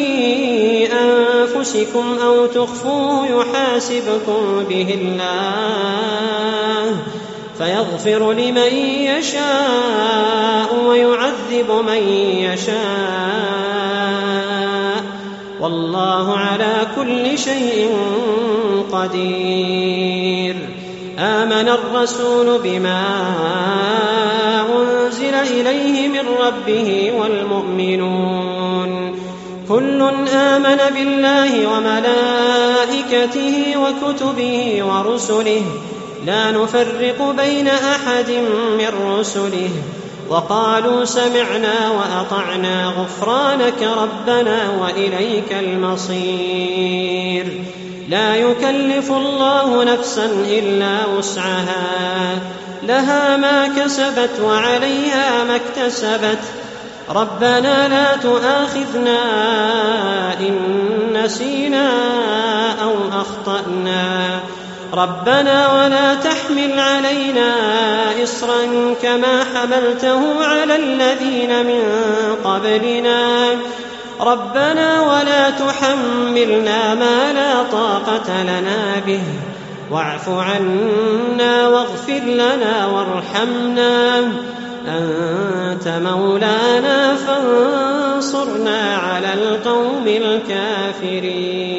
أنفسكم أو تخفوه يحاسبكم به الله، فيغفر لمن يشاء ويعذب من يشاء، والله على كل شيء قدير. آمن الرسول بما أنزل إليه من ربه والمؤمنون كل آمن بالله وملائكته وكتبه ورسله لا نفرق بين أحد من رسله وقالوا سمعنا وأطعنا غفرانك ربنا وإليك المصير. لا يكلف الله نفسا إلا وسعها، لها ما كسبت وعليها ما اكتسبت. ربنا لا تؤاخذنا إن نسينا أو أخطأنا، ربنا ولا تحمل علينا إصرا كما حملته على الذين من قبلنا، ربنا ولا تحملنا ما لا طاقة لنا به، واعف عنا واغفر لنا وارحمنا، أنت مولانا فانصرنا على القوم الكافرين.